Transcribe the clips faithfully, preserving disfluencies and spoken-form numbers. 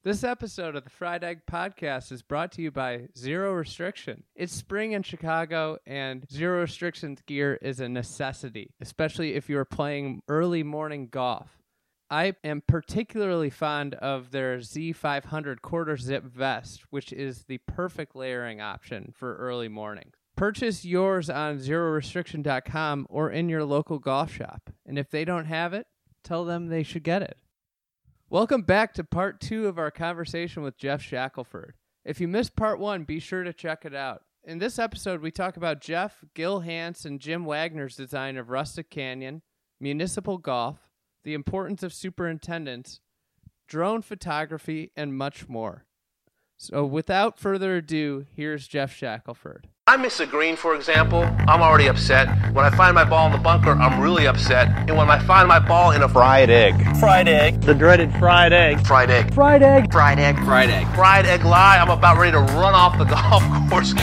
This episode of the Fried Egg Podcast is brought to you by Zero Restriction. It's spring in Chicago, and Zero Restriction's gear is a necessity, especially if you're playing early morning golf. I am particularly fond of their Z five hundred quarter zip vest, which is the perfect layering option for early mornings. Purchase yours on zero restriction dot com or in your local golf shop. And if they don't have it, tell them they should get it. Welcome back to part two of our conversation with Jeff Shackelford. If you missed part one, be sure to check it out. In this episode, we talk about Jeff, Gil Hanse, and Jim Wagner's design of Rustic Canyon, municipal golf, the importance of superintendents, drone photography, and much more. So without further ado, here's Jeff Shackelford. I miss a green, for example, I'm already upset. When I find my ball in the bunker, I'm really upset. And when I find my ball in a fried egg. Fried egg. The dreaded fried egg. Fried egg. Fried egg. Fried egg. Fried egg. Fried egg lie, I'm about ready to run off the golf course.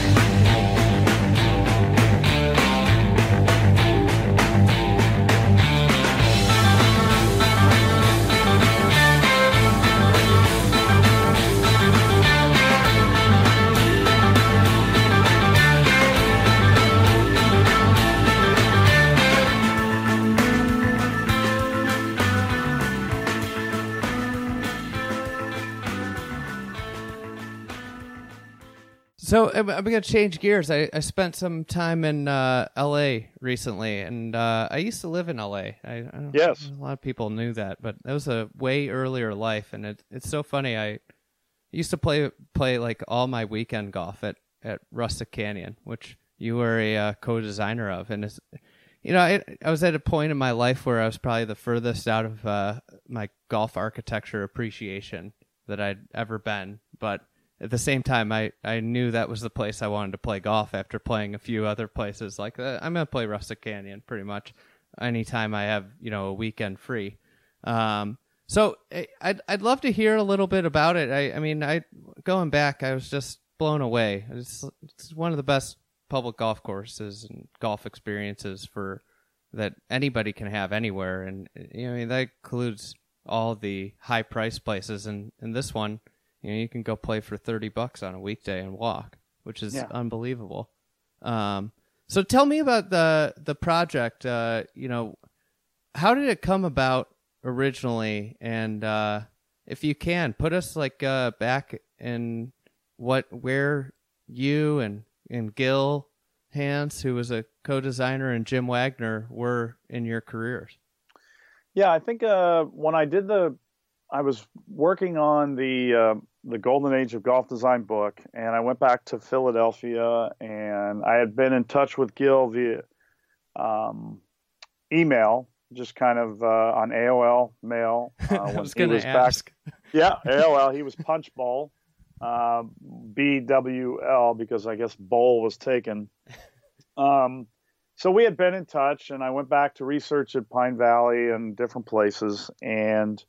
So I'm, I'm going to change gears. I, I spent some time in uh, L A recently, and uh, I used to live in L A. I, I don't Yes. A lot of people knew that, but that was a way earlier life, and it, it's so funny. I used to play play like all my weekend golf at, at Rustic Canyon, which you were a uh, co-designer of, and it's, you know, I, I was at a point in my life where I was probably the furthest out of uh, my golf architecture appreciation that I'd ever been, but at the same time, I, I knew that was the place I wanted to play golf after playing a few other places. Like, uh, I'm going to play Rustic Canyon pretty much anytime I have, you know, a weekend free. Um, so I- I'd, I'd love to hear a little bit about it. I, I mean, I going back, I was just blown away. It's, it's one of the best public golf courses and golf experiences for that anybody can have anywhere. And, you know, I mean, that includes all the high price places. And, and this one, you know, you can go play for thirty bucks on a weekday and walk, which is Yeah. unbelievable. Um, so tell me about the the project. Uh, you know, how did it come about originally? And uh, if you can, put us like uh, back in what where you and and Gil Hanse, who was a co-designer, and Jim Wagner were in your careers. Yeah, I think uh, when I did the, I was working on the uh, the Golden Age of Golf Design book, and I went back to Philadelphia, and I had been in touch with Gil via um, email, just kind of uh, on A O L mail. Uh, I when was he going to ask. Back, yeah, A O L. He was Punch Bowl, uh, B W L, because I guess Bowl was taken. Um, so we had been in touch, and I went back to research at Pine Valley and different places, and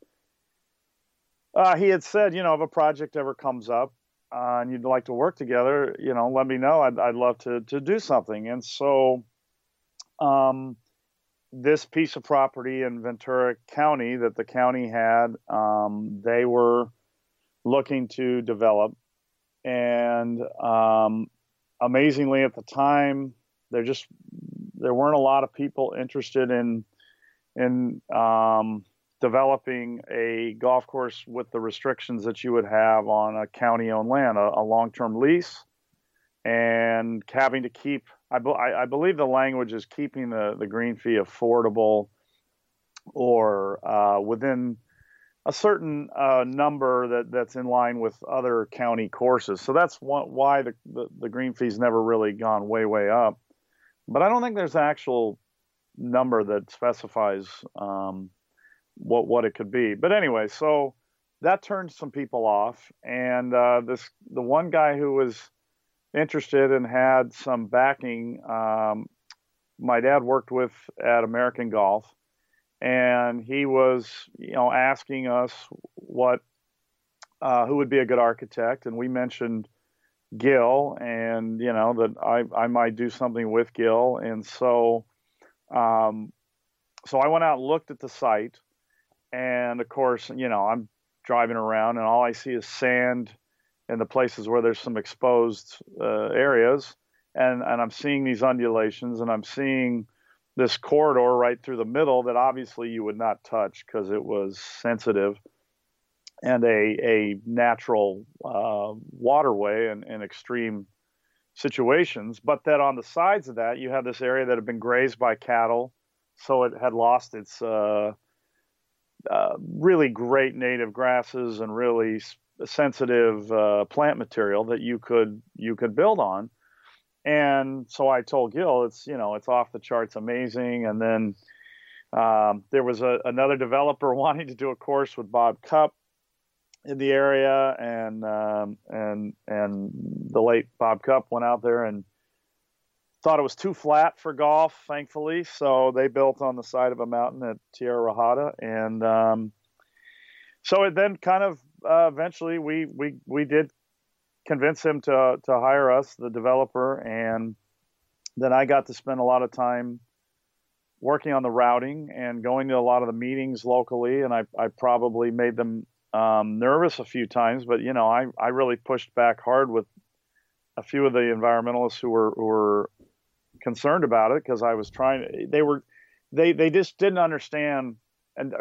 Uh, he had said, you know, if a project ever comes up uh, and you'd like to work together, you know, let me know. I'd, I'd love to, to do something. And so um, this piece of property in Ventura County that the county had, um, they were looking to develop. And um, amazingly, at the time, there just there weren't a lot of people interested in in um, developing a golf course with the restrictions that you would have on a county-owned land, a, a long-term lease, and having to keep, I, be, I, I believe the language is keeping the, the green fee affordable or uh, within a certain uh, number that, that's in line with other county courses. So that's one, why the, the, the green fee's never really gone way, way up. But I don't think there's an actual number that specifies um, what what it could be. But anyway, so that turned some people off, and uh, this the one guy who was interested and had some backing, um, my dad worked with at American Golf, and he was, you know, asking us what uh, who would be a good architect, and we mentioned Gil, and you know that I I might do something with Gil, and so um, so I went out and looked at the site. And of course, you know, I'm driving around, and all I see is sand in the places where there's some exposed uh, areas, and and I'm seeing these undulations, and I'm seeing this corridor right through the middle that obviously you would not touch because it was sensitive and a a natural uh, waterway in, in extreme situations. But that on the sides of that, you have this area that had been grazed by cattle, so it had lost its uh, uh, really great native grasses and really sensitive uh, plant material that you could you could build on. And so I told Gil, it's you know it's off the charts, amazing. And then um, there was a, another developer wanting to do a course with Bob Cupp in the area, and um, and and the late Bob Cupp went out there and thought it was too flat for golf, thankfully. So they built on the side of a mountain at Tierra Rajada, and um, so it then kind of uh, eventually we we we did convince him to to hire us, the developer, and then I got to spend a lot of time working on the routing and going to a lot of the meetings locally, and I I probably made them um, nervous a few times, but you know I I really pushed back hard with a few of the environmentalists who were who were concerned about it, because I was trying they were they they just didn't understand, and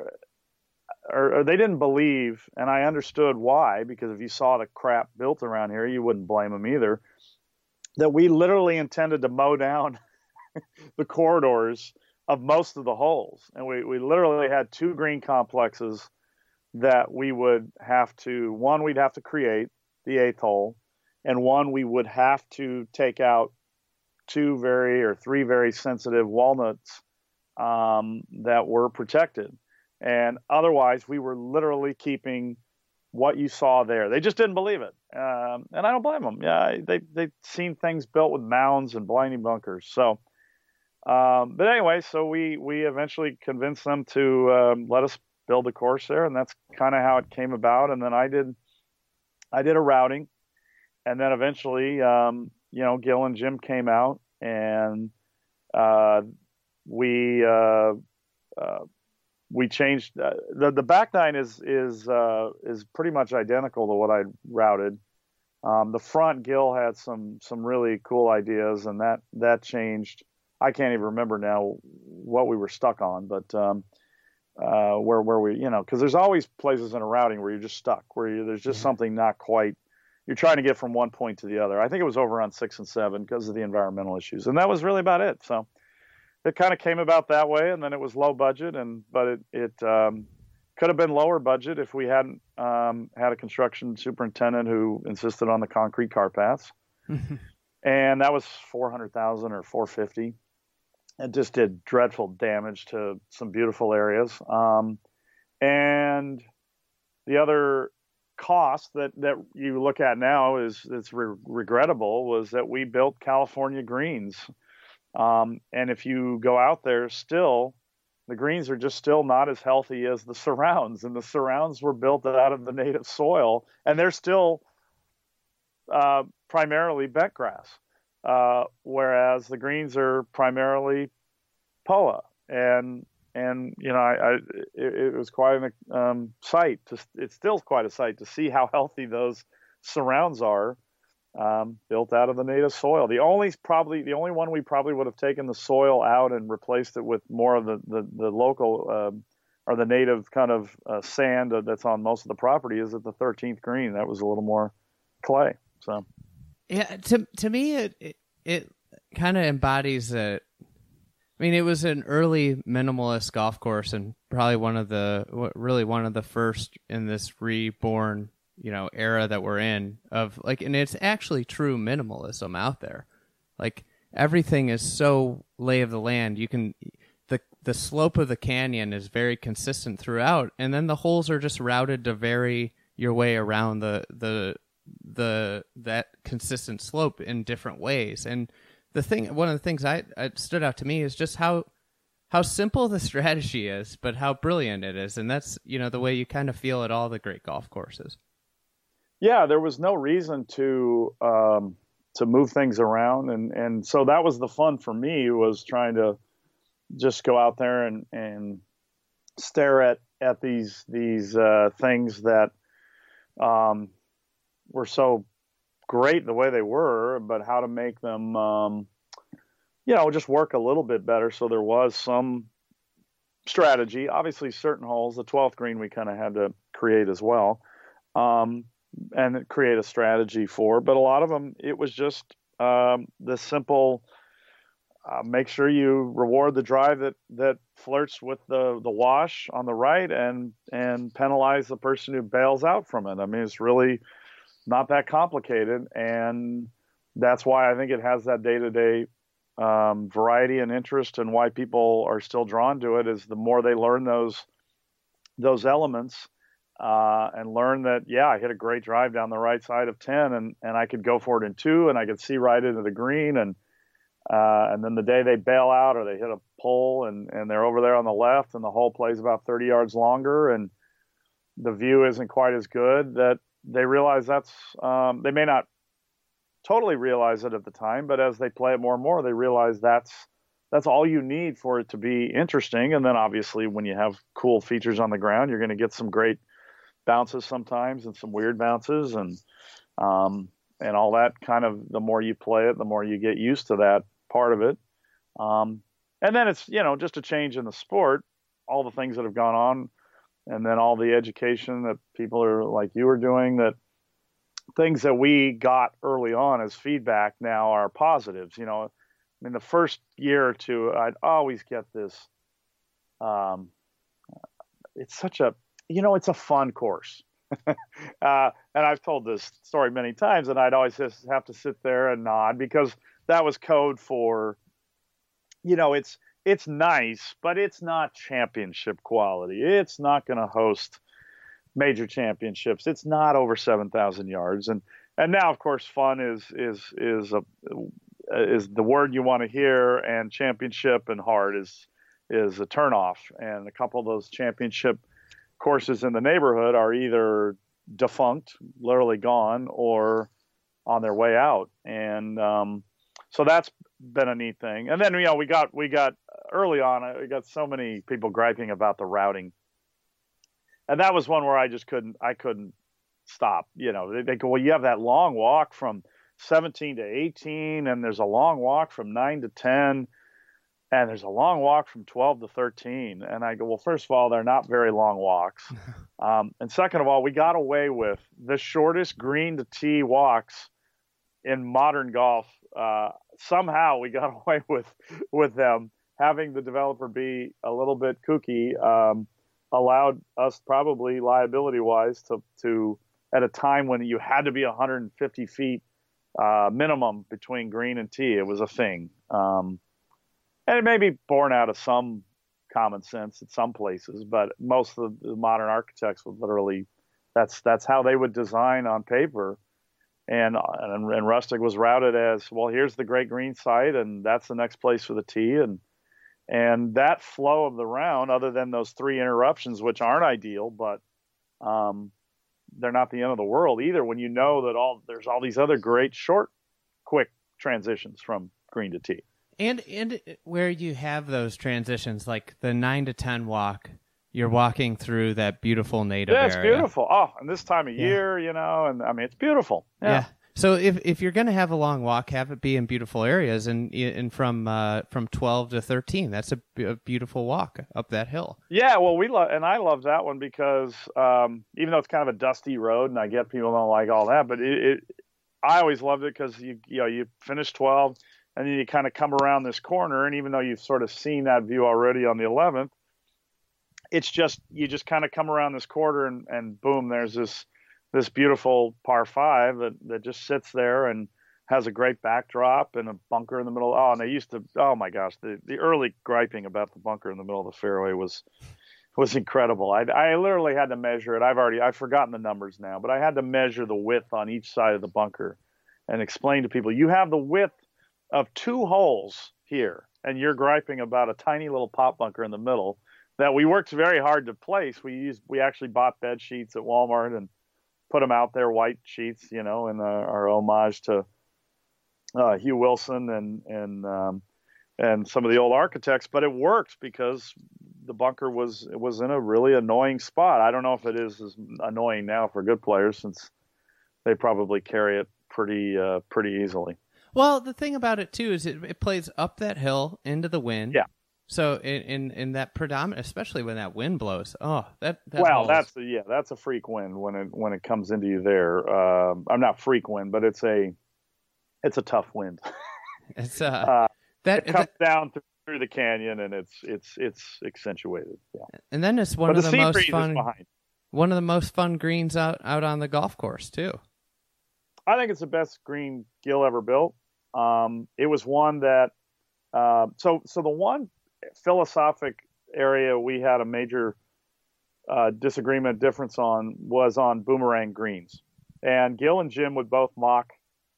or, or they didn't believe, and I understood why, because if you saw the crap built around here, you wouldn't blame them either, that we literally intended to mow down the corridors of most of the holes, and we, we literally had two green complexes that we would have to, one we'd have to create, the eighth hole, and one we would have to take out two very or three very sensitive walnuts um, that were protected. And otherwise, we were literally keeping what you saw there. They just didn't believe it. Um, and I don't blame them. Yeah, they, they've seen things built with mounds and blinding bunkers. So, um, but anyway, so we, we eventually convinced them to um, let us build a course there. And that's kind of how it came about. And then I did, I did a routing. And then eventually, um, you know, Gil and Jim came out, and uh, we uh, uh, we changed uh, the the back nine is is uh, is pretty much identical to what I routed. Um, the front, Gil had some some really cool ideas, and that that changed. I can't even remember now what we were stuck on, but um, uh, where where we you know because there's always places in a routing where you're just stuck, where you, there's just mm-hmm. something not quite. You're trying to get from one point to the other. I think it was over on six and seven because of the environmental issues, and that was really about it. So it kind of came about that way, and then it was low budget, and but it it um, could have been lower budget if we hadn't um, had a construction superintendent who insisted on the concrete car paths, and that was four hundred thousand or four fifty. It just did dreadful damage to some beautiful areas, um, and the other cost that that you look at now is it's re- regrettable was that we built California greens, um, and if you go out there, still the greens are just still not as healthy as the surrounds, and the surrounds were built out of the native soil, and they're still uh, primarily bent grass, uh, whereas the greens are primarily P O A. And And, you know, I, I it, it was quite a um, sight. To, it's still quite a sight to see how healthy those surrounds are, um, built out of the native soil. The only probably the only one we probably would have taken the soil out and replaced it with more of the the, the local uh, or the native kind of uh, sand that's on most of the property is at the thirteenth green. That was a little more clay. So, yeah, to to me, it it, it kind of embodies a. I mean, it was an early minimalist golf course, and probably one of the, really one of the first in this reborn, you know, era that we're in of like, and it's actually true minimalism out there. Like everything is so lay of the land. You can, the the slope of the canyon is very consistent throughout, and then the holes are just routed to vary your way around the the the that consistent slope in different ways. And the thing, one of the things I, I stood out to me is just how how simple the strategy is, but how brilliant it is, and that's you know the way you kind of feel at all the great golf courses. Yeah, there was no reason to um, to move things around, and, and so that was the fun for me was trying to just go out there and, and stare at at these these uh, things that um, were so great the way they were, but how to make them, um, you know, just work a little bit better. So there was some strategy. Obviously, certain holes, the twelfth green, we kind of had to create as well, um, and create a strategy for. But a lot of them, it was just um, the simple. Uh, make sure you reward the drive that, that flirts with the, the wash on the right, and and penalize the person who bails out from it. I mean, it's really not that complicated, and that's why I think it has that day-to-day um, variety and interest, and why people are still drawn to it is the more they learn those those elements uh, and learn that, yeah, I hit a great drive down the right side of ten, and, and I could go for it in two, and I could see right into the green, and Uh, and then the day they bail out or they hit a pole and, and they're over there on the left and the hole plays about thirty yards longer and the view isn't quite as good, that they realize that's, um, they may not totally realize it at the time, but as they play it more and more, they realize that's, that's all you need for it to be interesting. And then obviously when you have cool features on the ground, you're going to get some great bounces sometimes and some weird bounces and, um, and all that kind of, the more you play it, the more you get used to that part of it. Um, and then it's, you know, just a change in the sport, all the things that have gone on, and then all the education that people are like you are doing, that things that we got early on as feedback now are positives. You know, I mean, the first year or two, I'd always get this, um, it's such a, you know, it's a fun course. uh, and I've told this story many times, and I'd always just have to sit there and nod because that was code for, you know, it's it's nice, but it's not championship quality. It's not going to host major championships. It's not over seven thousand yards, and and now of course fun is is is a is the word you want to hear, and championship and hard is is a turnoff, and a couple of those championship courses in the neighborhood are either defunct, literally gone, or on their way out. And um, so that's been a neat thing. And then, you know, we got, we got early on, we got so many people griping about the routing. And that was one where I just couldn't, I couldn't stop. You know, they, they go, well, you have that long walk from seventeen to eighteen, and there's a long walk from nine to ten. And there's a long walk from twelve to thirteen. And I go, well, first of all, they're not very long walks. Um, and second of all, we got away with the shortest green to tee walks in modern golf. Uh, somehow we got away with, with them. Having the developer be a little bit kooky um, allowed us, probably liability wise, to, to, at a time when you had to be one hundred fifty feet uh, minimum between green and tee, it was a thing. Um, And it may be born out of some common sense at some places, but most of the modern architects would literally, that's that's how they would design on paper. And, and and Rustic was routed as, well, here's the great green site, and that's the next place for the tee. And and that flow of the round, other than those three interruptions, which aren't ideal, but um, they're not the end of the world either, when you know that all there's all these other great short, quick transitions from green to tee. And and where you have those transitions, like the nine to ten walk, you're walking through that beautiful native area. Yeah, it's area. beautiful. Oh, and this time of yeah. year, you know, and I mean, it's beautiful. Yeah. yeah. So if if you're going to have a long walk, have it be in beautiful areas, and and from uh, from twelve to thirteen, that's a, a beautiful walk up that hill. Yeah, well, we love, and I love that one because um, even though it's kind of a dusty road, and I get people don't like all that, but it, it I always loved it because you you know you finish twelve. And then you kind of come around this corner, and even though you've sort of seen that view already on the eleventh, it's just, you just kind of come around this corner, and, and boom, there's this this beautiful par five that, that just sits there and has a great backdrop and a bunker in the middle. Oh, and they used to, oh my gosh, the, the early griping about the bunker in the middle of the fairway was was incredible. I, I literally had to measure it. I've already, I've forgotten the numbers now, but I had to measure the width on each side of the bunker and explain to people, you have the width of two holes here, and you're griping about a tiny little pop bunker in the middle that we worked very hard to place. We used, we actually bought bed sheets at Walmart and put them out there, white sheets, you know, in our, our homage to uh, Hugh Wilson and and um, and some of the old architects. But it worked because the bunker was was in a really annoying spot. I don't know if it is as annoying now for good players, since they probably carry it pretty uh, pretty easily. Well, the thing about it too is it, it plays up that hill into the wind. Yeah. So in in, in that predominant, especially when that wind blows, oh, that, that well, hole that's is... yeah, that's a freak wind when it when it comes into you there. Um, I'm not freak wind, but it's a it's a tough wind. It's uh, uh that it comes that, down through the canyon, and it's it's it's accentuated. Yeah. And then it's one but of the, the sea most breeze fun is behind. one of the most fun greens out out on the golf course too. I think it's the best green Gil ever built. Um, it was one that uh, so so the one philosophic area we had a major uh, disagreement difference on was on boomerang greens, and Gil and Jim would both mock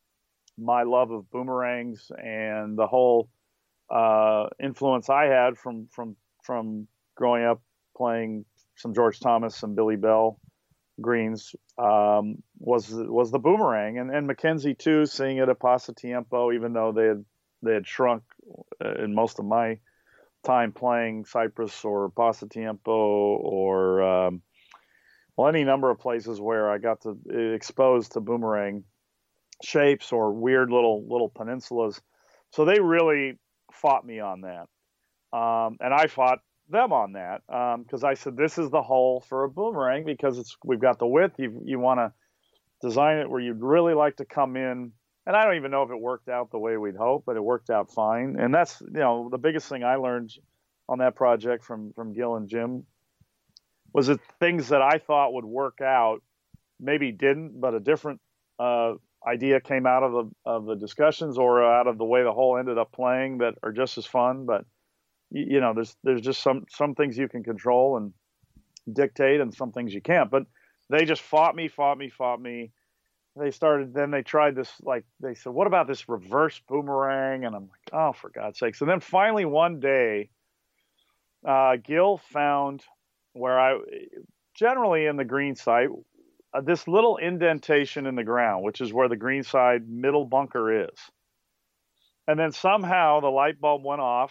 my love of boomerangs and the whole uh, influence I had from from from growing up playing some George Thomas and Billy Bell greens um, was was the boomerang, and and Mackenzie too, seeing it at Pasatiempo, even though they had they had shrunk uh, in most of my time playing Cypress or Pasatiempo or um, well any number of places where I got to exposed to boomerang shapes or weird little little peninsulas. So they really fought me on that, um, and I fought them on that because um, I said this is the hole for a boomerang because it's we've got the width. You you want to design it where you'd really like to come in, and I don't even know if it worked out the way we'd hoped, but it worked out fine. And that's you know the biggest thing I learned on that project from from Gil and Jim was that things that I thought would work out maybe didn't, but a different uh, idea came out of the of the discussions or out of the way the hole ended up playing that are just as fun, but. You know, there's there's just some some things you can control and dictate, and some things you can't. But they just fought me, fought me, fought me. They started. Then they tried this. Like they said, "What about this reverse boomerang?" And I'm like, "Oh, for God's sakes!" And then finally one day, uh, Gil found where I generally in the green side uh, this little indentation in the ground, which is where the green side middle bunker is. And then somehow the light bulb went off.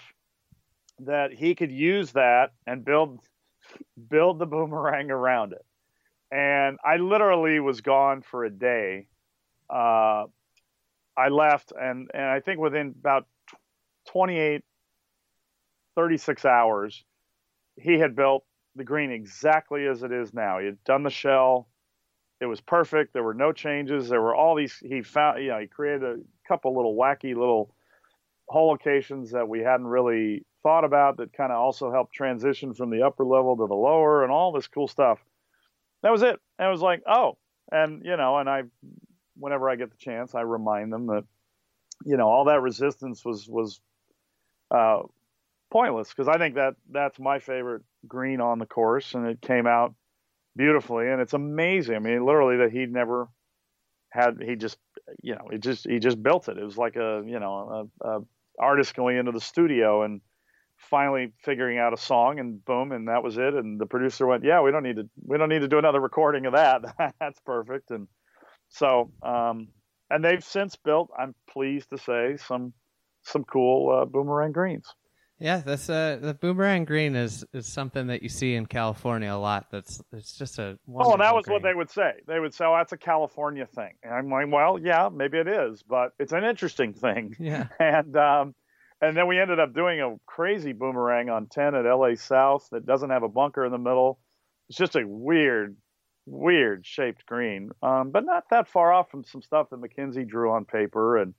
That he could use that and build build the boomerang around it. And I literally was gone for a day. Uh, I left, and, and I think within about twenty-eight, thirty-six hours, he had built the green exactly as it is now. He had done the shell. It was perfect. There were no changes. There were all these, he found, you know, he created a couple little wacky little hole locations that we hadn't really thought about that kind of also helped transition from the upper level to the lower and all this cool stuff. That was it. And it was like, oh, and you know, and I, whenever I get the chance, I remind them that, you know, all that resistance was, was, uh, pointless. Cause I think that that's my favorite green on the course, and it came out beautifully, and it's amazing. I mean, literally that he'd never had, he just, you know, it just, he just built it. It was like a, you know, a, a artist going into the studio and finally figuring out a song, and boom, and that was it. And the producer went, yeah, we don't need to, we don't need to do another recording of that. That's perfect. And so, um, and they've since built, I'm pleased to say, some, some cool uh, boomerang greens. Yeah, that's uh, the boomerang green is, is something that you see in California a lot. That's it's just a oh, and that was green. what they would say. They would say, "Oh, that's a California thing." And I'm like, "Well, yeah, maybe it is, but it's an interesting thing." Yeah. And um, and then we ended up doing a crazy boomerang on ten at L A South that doesn't have a bunker in the middle. It's just a weird, weird shaped green, um, but not that far off from some stuff that Mackenzie drew on paper. And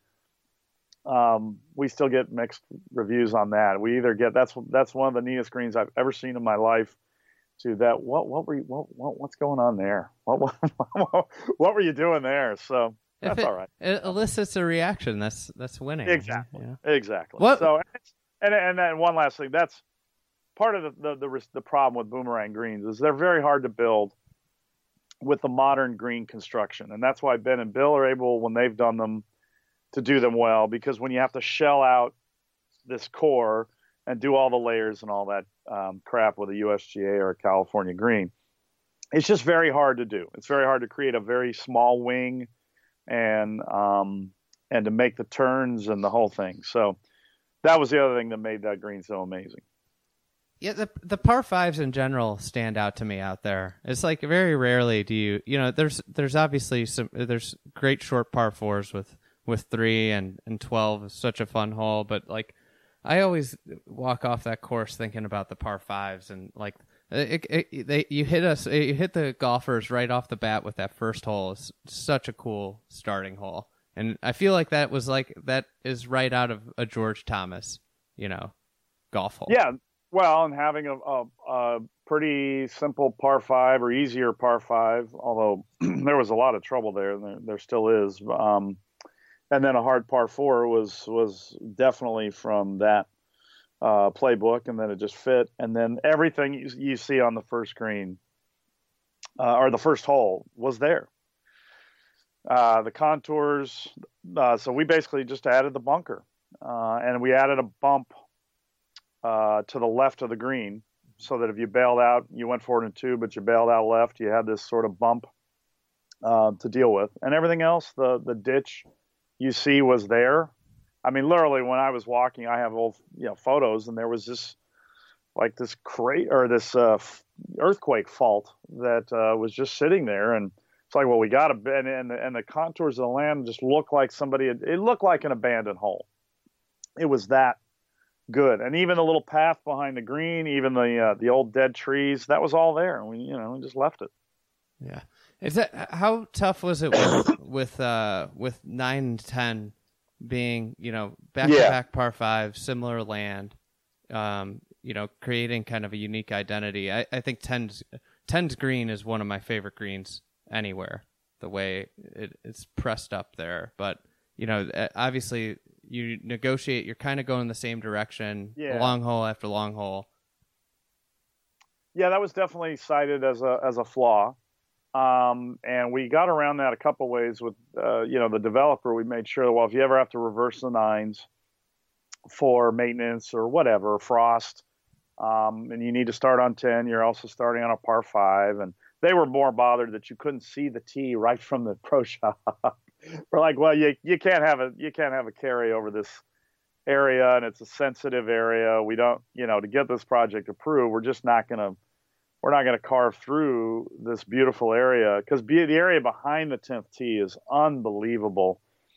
um, we still get mixed reviews on that. We either get that's that's one of the neatest greens I've ever seen in my life. To that, what what were you, what, what what's going on there? What what, what were you doing there? So that's if it, all right. It elicits a reaction. That's that's winning. Exactly. Yeah. Exactly. What? So and and then one last thing. That's part of the, the the the problem with boomerang greens is they're very hard to build with the modern green construction, and that's why Ben and Bill are able, when they've done them, to do them well, because when you have to shell out this core and do all the layers and all that um, crap with a U S G A or a California green, it's just very hard to do. It's very hard to create a very small wing and um, and to make the turns and the whole thing. So that was the other thing that made that green so amazing. Yeah, the the par fives in general stand out to me out there. It's like very rarely do you you know there's there's obviously some there's great short par fours with with three and and twelve is such a fun hole, but like I always walk off that course thinking about the par fives and like it, it, it, they you hit us you hit the golfers right off the bat with that first hole. It's such a cool starting hole, and I feel like that was like that is right out of a George Thomas, you know, golf hole. Yeah. Well, and having a, a, a pretty simple par five or easier par five, although there was a lot of trouble there, and there, there still is. Um, and then a hard par four was was definitely from that uh, playbook, and then it just fit. And then everything you, you see on the first green uh, or the first hole was there. Uh, the contours. Uh, so we basically just added the bunker, uh, and we added a bump Uh, to the left of the green, so that if you bailed out, you went forward and two, but you bailed out left, you had this sort of bump uh, to deal with. And everything else, the the ditch you see was there. I mean, literally, when I was walking, I have old you know photos, and there was this like this crate or this uh, earthquake fault that uh, was just sitting there, and it's like, well, we got to and and the, and the contours of the land just looked like somebody had, it looked like an abandoned hole. It was that good. And even the little path behind the green, even the uh, the old dead trees, that was all there. And we, you know, we just left it. Yeah. Is that how tough was it with with uh, with nine and ten being, you know, back to back par five, similar land, um, you know, creating kind of a unique identity. I, I think ten's ten's green is one of my favorite greens anywhere. The way it, it's pressed up there, but you know, obviously you negotiate, you're kind of going the same direction, yeah. long hole after long hole. Yeah, that was definitely cited as a as a flaw. Um, and we got around that a couple ways with, uh, you know, the developer. We made sure, well, if you ever have to reverse the nines for maintenance or whatever, frost, um, and you need to start on ten, you're also starting on a par five. And they were more bothered that you couldn't see the tee right from the pro shop. We're like, well, you you can't have a you can't have a carry over this area, and it's a sensitive area. We don't, you know, to get this project approved, we're just not gonna we're not gonna carve through this beautiful area, because the area behind the tenth tee is unbelievable.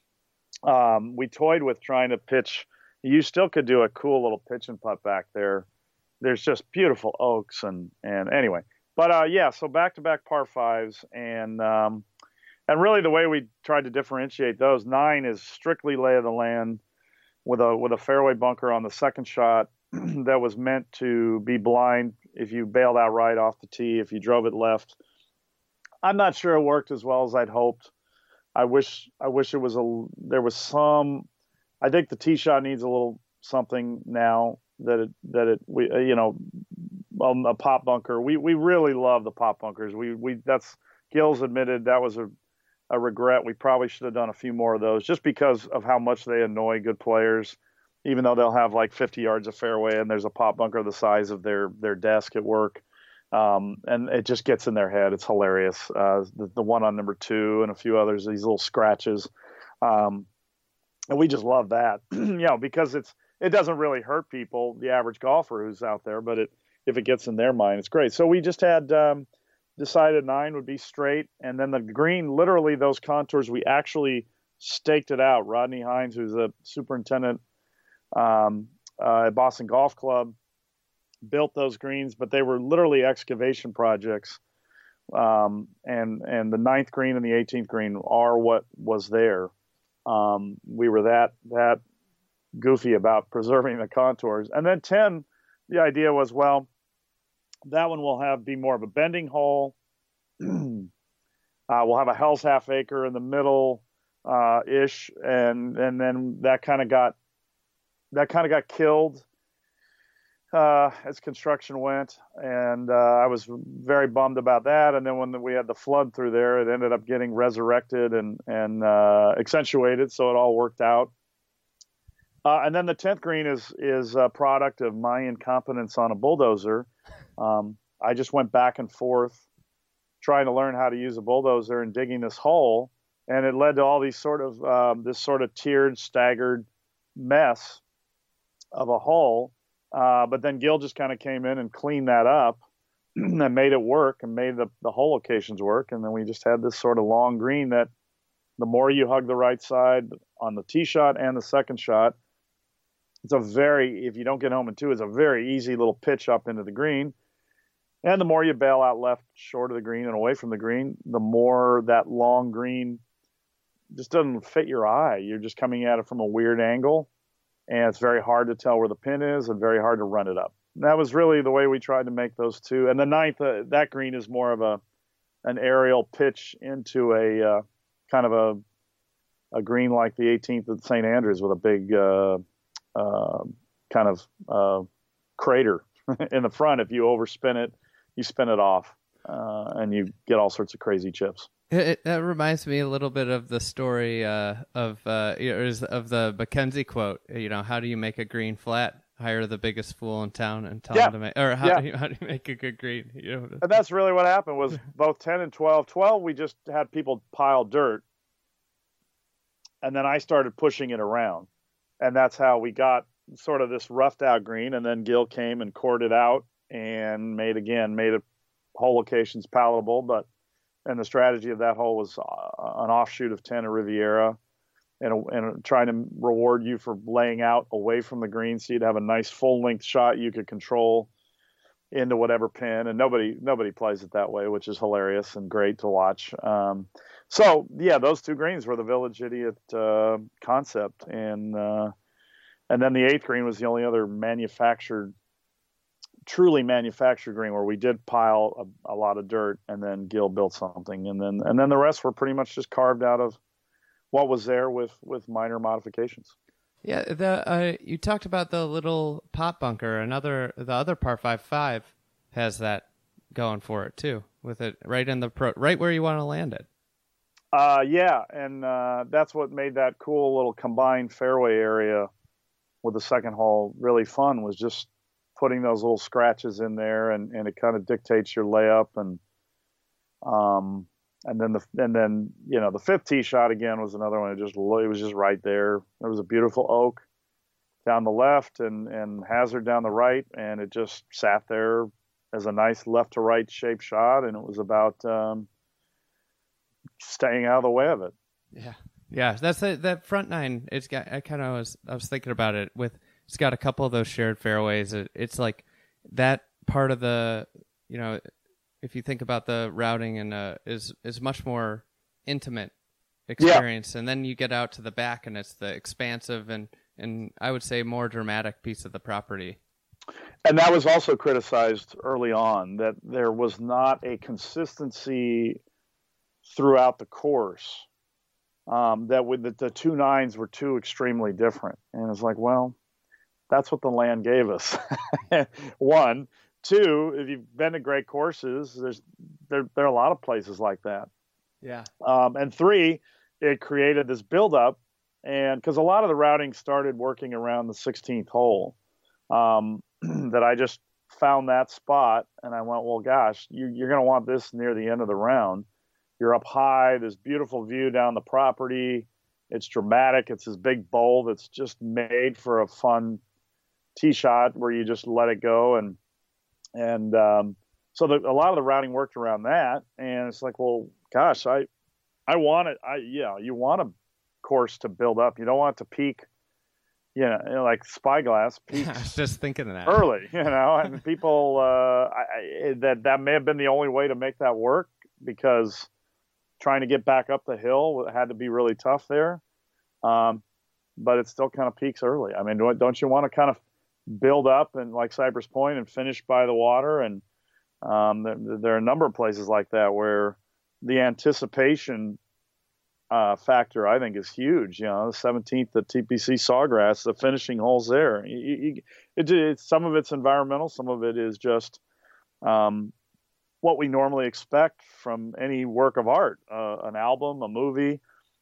Um, we toyed with trying to pitch. You still could do a cool little pitch and putt back there. There's just beautiful oaks and and anyway, but uh, yeah. So back to back par fives and. Um, And really, the way we tried to differentiate those, nine is strictly lay of the land with a with a fairway bunker on the second shot that was meant to be blind if you bailed out right off the tee, if you drove it left. I'm not sure it worked as well as I'd hoped. I wish I wish it was a there was some. I think the tee shot needs a little something now that it that it we you know um, a pop bunker. We we really love the pop bunkers. We we that's Gil's admitted that was a a regret. We probably should have done a few more of those, just because of how much they annoy good players, even though they'll have like fifty yards of fairway and there's a pop bunker the size of their, their desk at work. Um, and it just gets in their head. It's hilarious. Uh, the, the one on number two and a few others, these little scratches. Um, and we just love that, you know, because it's, it doesn't really hurt people, the average golfer who's out there, but it, if it gets in their mind, it's great. So we just had, um, decided nine would be straight, and then the green, literally those contours, we actually staked it out. Rodney Hines, who's a superintendent um, uh, at Boston Golf Club, built those greens, but they were literally excavation projects. Um, and and the ninth green and the eighteenth green are what was there. Um, we were that that goofy about preserving the contours. And then ten, the idea was, well, that one will have be more of a bending hole. uh, we'll have a Hell's Half Acre in the middle, uh, ish, and and then that kind of got that kind of got killed uh, as construction went, and uh, I was very bummed about that. And then when we had the flood through there, it ended up getting resurrected and and uh, accentuated, so it all worked out. Uh, and then the tenth green is is a product of my incompetence on a bulldozer. Um, I just went back and forth trying to learn how to use a bulldozer and digging this hole, and it led to all these sort of um, this sort of tiered, staggered mess of a hole. Uh, but then Gil just kind of came in and cleaned that up and made it work and made the, the hole locations work. And then we just had this sort of long green that the more you hug the right side on the tee shot and the second shot, it's a very, if you don't get home in two, it's a very easy little pitch up into the green. And the more you bail out left, short of the green and away from the green, the more that long green just doesn't fit your eye. You're just coming at it from a weird angle, and it's very hard to tell where the pin is and very hard to run it up. And that was really the way we tried to make those two. And the ninth, uh, that green is more of a an aerial pitch into a uh, kind of a a green like the eighteenth at Saint Andrews with a big uh, uh, kind of uh, crater in the front. If you overspin it, you spin it off, uh, and you get all sorts of crazy chips. It, it, that reminds me a little bit of the story uh, of uh, you know, is of the Mackenzie quote. You know, how do you make a green flat? Hire the biggest fool in town and tell yeah. him to make. Or how, yeah. do you, how do you make a good green? You know, and that's really what happened. Was both ten and twelve. twelve, we just had people pile dirt, and then I started pushing it around, and that's how we got sort of this roughed out green. And then Gil came and cored it out and made again made it hole locations palatable, but. And the strategy of that hole was uh, an offshoot of ten at Riviera, and, a, and a, trying to reward you for laying out away from the green, so you'd have a nice full length shot you could control into whatever pin. And nobody nobody plays it that way, which is hilarious and great to watch. Um, so yeah, those two greens were the Village Idiot uh, concept, and uh, and then the eighth green was the only other manufactured. Truly manufactured green where we did pile a, a lot of dirt, and then Gil built something, and then and then the rest were pretty much just carved out of what was there with with minor modifications. Yeah, the uh, you talked about the little pot bunker. Another the other par five five has that going for it too, with it right in the pro, right where you want to land it. Uh, yeah, and uh, that's what made that cool little combined fairway area with the second hole really fun. Was just putting those little scratches in there, and, and it kind of dictates your layup, and um and then the and then you know the fifth tee shot again was another one. It just it was just right there. There was a beautiful oak down the left and and hazard down the right, and it just sat there as a nice left to right shaped shot, and it was about um, staying out of the way of it. Yeah, yeah, that's a, that front nine. It's got. I kind of was. I was thinking about it with. It's got a couple of those shared fairways. It, it's like that part of the, you know, if you think about the routing and uh, is is much more intimate experience, yeah. And then you get out to the back and it's the expansive and and I would say more dramatic piece of the property. And that was also criticized early on, that there was not a consistency throughout the course. Um, that with the, the two nines were too extremely different, and it's like, well. That's what the land gave us. One, two. If you've been to great courses, there's there there are a lot of places like that. Yeah. Um, and three, it created this buildup, and because a lot of the routing started working around the sixteenth hole, um, that I just found that spot, and I went, well, gosh, you, you're going to want this near the end of the round. You're up high. There's beautiful view down the property. It's dramatic. It's this big bowl that's just made for a fun tee shot where you just let it go, and and um, so the, a lot of the routing worked around that. And it's like, well, gosh, I I want it. I yeah, you want a course to build up. You don't want it to peak. You know, you know like Spyglass peaks. I was just thinking of that early. You know, and people uh, I, I, that that may have been the only way to make that work, because trying to get back up the hill had to be really tough there. Um, but it still kind of peaks early. I mean, don't, don't you want to kind of build up and like Cypress Point and finish by the water? And um, there, there are a number of places like that where the anticipation uh, factor, I think, is huge. You know, the seventeenth, the T P C Sawgrass, the finishing holes there. You, you, it, it, some of it's environmental, some of it is just um, what we normally expect from any work of art, uh, an album, a movie.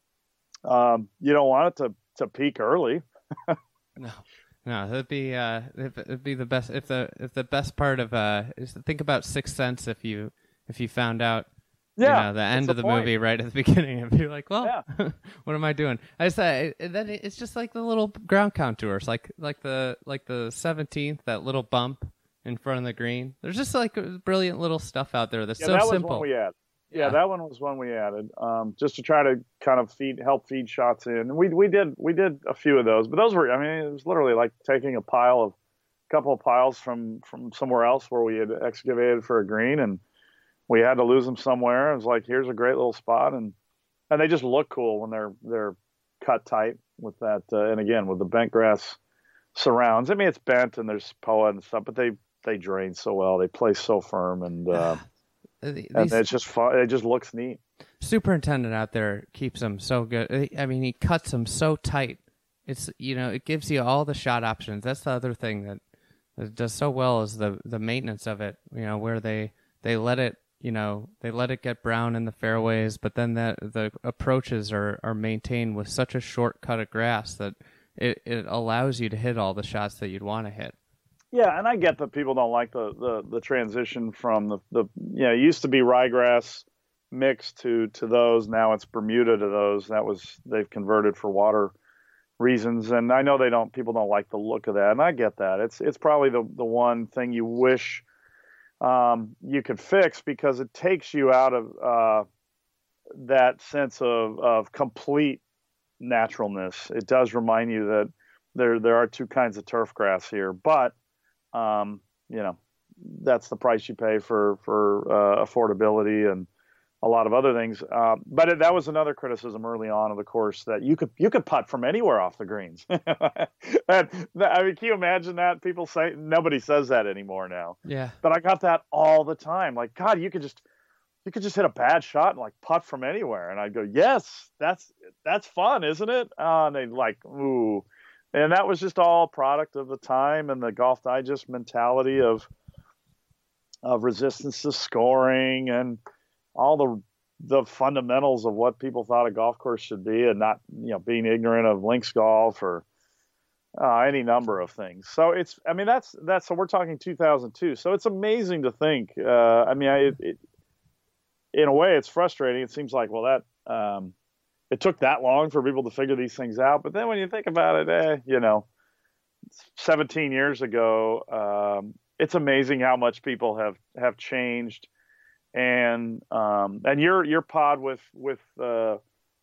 Um, you don't want it to, to peak early. No, no, that'd be uh, it'd be the best if the if the best part of uh is to think about Sixth Sense. If you if you found out Yeah, you know, the end the of the point. movie right at the beginning, and be like, well, Yeah. what am I doing? I say then it's just like the little ground contours, like like the like the seventeenth, that little bump in front of the green. There's just like brilliant little stuff out there that's Yeah, so that was simple. one we added. Yeah, Yeah. that one was one we added, um, just to try to kind of feed, help feed shots in. And we we did we did a few of those, but those were, I mean, it was literally like taking a pile of, a couple of piles from from somewhere else where we had excavated for a green, and we had to lose them somewhere. It was like, here's a great little spot, and and they just look cool when they're they're cut tight with that, uh, and again with the bent grass surrounds. I mean, it's bent and there's P O A and stuff, but they they drain so well, they play so firm, and. Uh, These And it's just fun. It just looks neat. superintendent out there keeps them so good. I mean, he cuts them so tight. It's, you know, it gives you all the shot options. That's the other thing that, that does so well is the the maintenance of it. You know, where they they let it, you know, they let it get brown in the fairways, but then that the approaches are are maintained with such a short cut of grass that it it allows you to hit all the shots that you'd want to hit. Yeah, and I get that people don't like the the, the transition from the, the you know, it used to be ryegrass mixed to to those. Now it's Bermuda to those. That was, they've converted for water reasons, and I know they don't. People don't like the look of that, and I get that. It's it's probably the the one thing you wish um, you could fix, because it takes you out of uh, that sense of of complete naturalness. It does remind you that there there are two kinds of turf grass here, but Um, you know, that's the price you pay for for uh, affordability and a lot of other things. Uh, but it, that was another criticism early on of the course, that you could you could putt from anywhere off the greens. and, I mean, can you imagine that? People say, nobody says that anymore now. Yeah. But I got that all the time. Like, God, you could just you could just hit a bad shot and like putt from anywhere. And I'd go, yes, that's that's fun, isn't it? Uh, and they'd like, ooh. And that was just all product of the time and the Golf Digest mentality of of resistance to scoring and all the the fundamentals of what people thought a golf course should be, and not, you know, being ignorant of links golf or uh, any number of things. So it's, I mean, that's that's so we're talking two thousand two. So it's amazing to think. Uh, I mean, I, it, it, in a way, it's frustrating. It seems like, well, that. Um, It took that long for people to figure these things out. But then when you think about it, eh, you know, seventeen years ago, um, it's amazing how much people have, have changed. And um, and your your pod with with uh,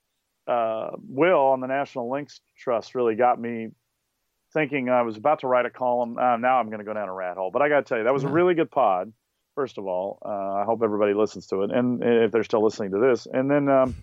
uh, Will on the National Links Trust really got me thinking. I was about to write a column. Uh, now I'm going to go down a rat hole. But I got to tell you, that was a really good pod, first of all. Uh, I hope everybody listens to it. And if they're still listening to this. And then... Um,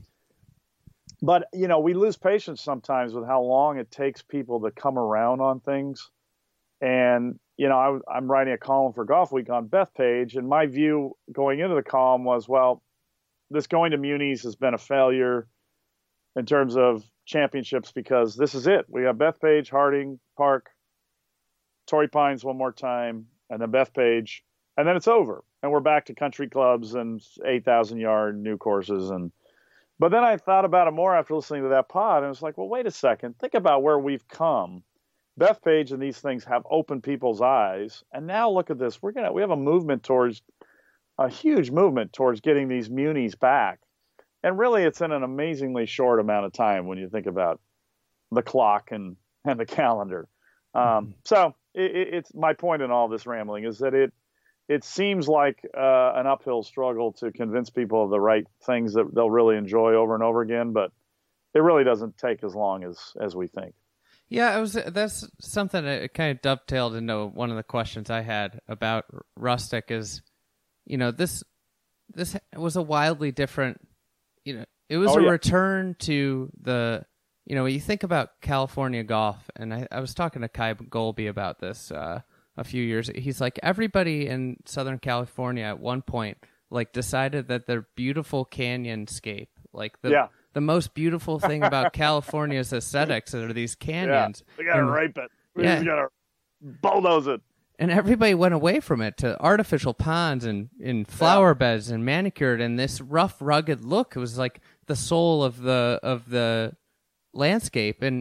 But, you know, we lose patience sometimes with how long it takes people to come around on things. And, you know, I, I'm writing a column for Golf Week on Bethpage, and my view going into the column was, well, this going to Munis has been a failure in terms of championships, because this is it. We got Bethpage, Harding, Park, Torrey Pines one more time, and then Bethpage, and then it's over. And we're back to country clubs and eight thousand yard new courses. And But then I thought about it more after listening to that pod, and it's like, well, wait a second. Think about where we've come. Bethpage and these things have opened people's eyes, and now look at this. We're gonna we have a movement towards a huge movement towards getting these munis back, and really, it's in an amazingly short amount of time when you think about the clock and and the calendar. Um, so it, it's my point in all this rambling is that it. It seems like uh, an uphill struggle to convince people of the right things that they'll really enjoy over and over again, but it really doesn't take as long as, as we think. Yeah, it was. That's something that kind of dovetailed into one of the questions I had about Rustic. Is, you know, this this was a wildly different. You know, it was oh, a yeah. return to the. You know, when you think about California golf, and I, I was talking to Kai Golby about this. Uh, A few years, he's like, everybody in Southern California at one point like decided that their beautiful canyonscape, like the yeah. the most beautiful thing about California's aesthetics are these canyons. Yeah, we gotta and, rape it. We yeah. just gotta bulldoze it. And everybody went away from it to artificial ponds and in flower yeah. beds and manicured, and this rough, rugged look. It was like the soul of the of the landscape, and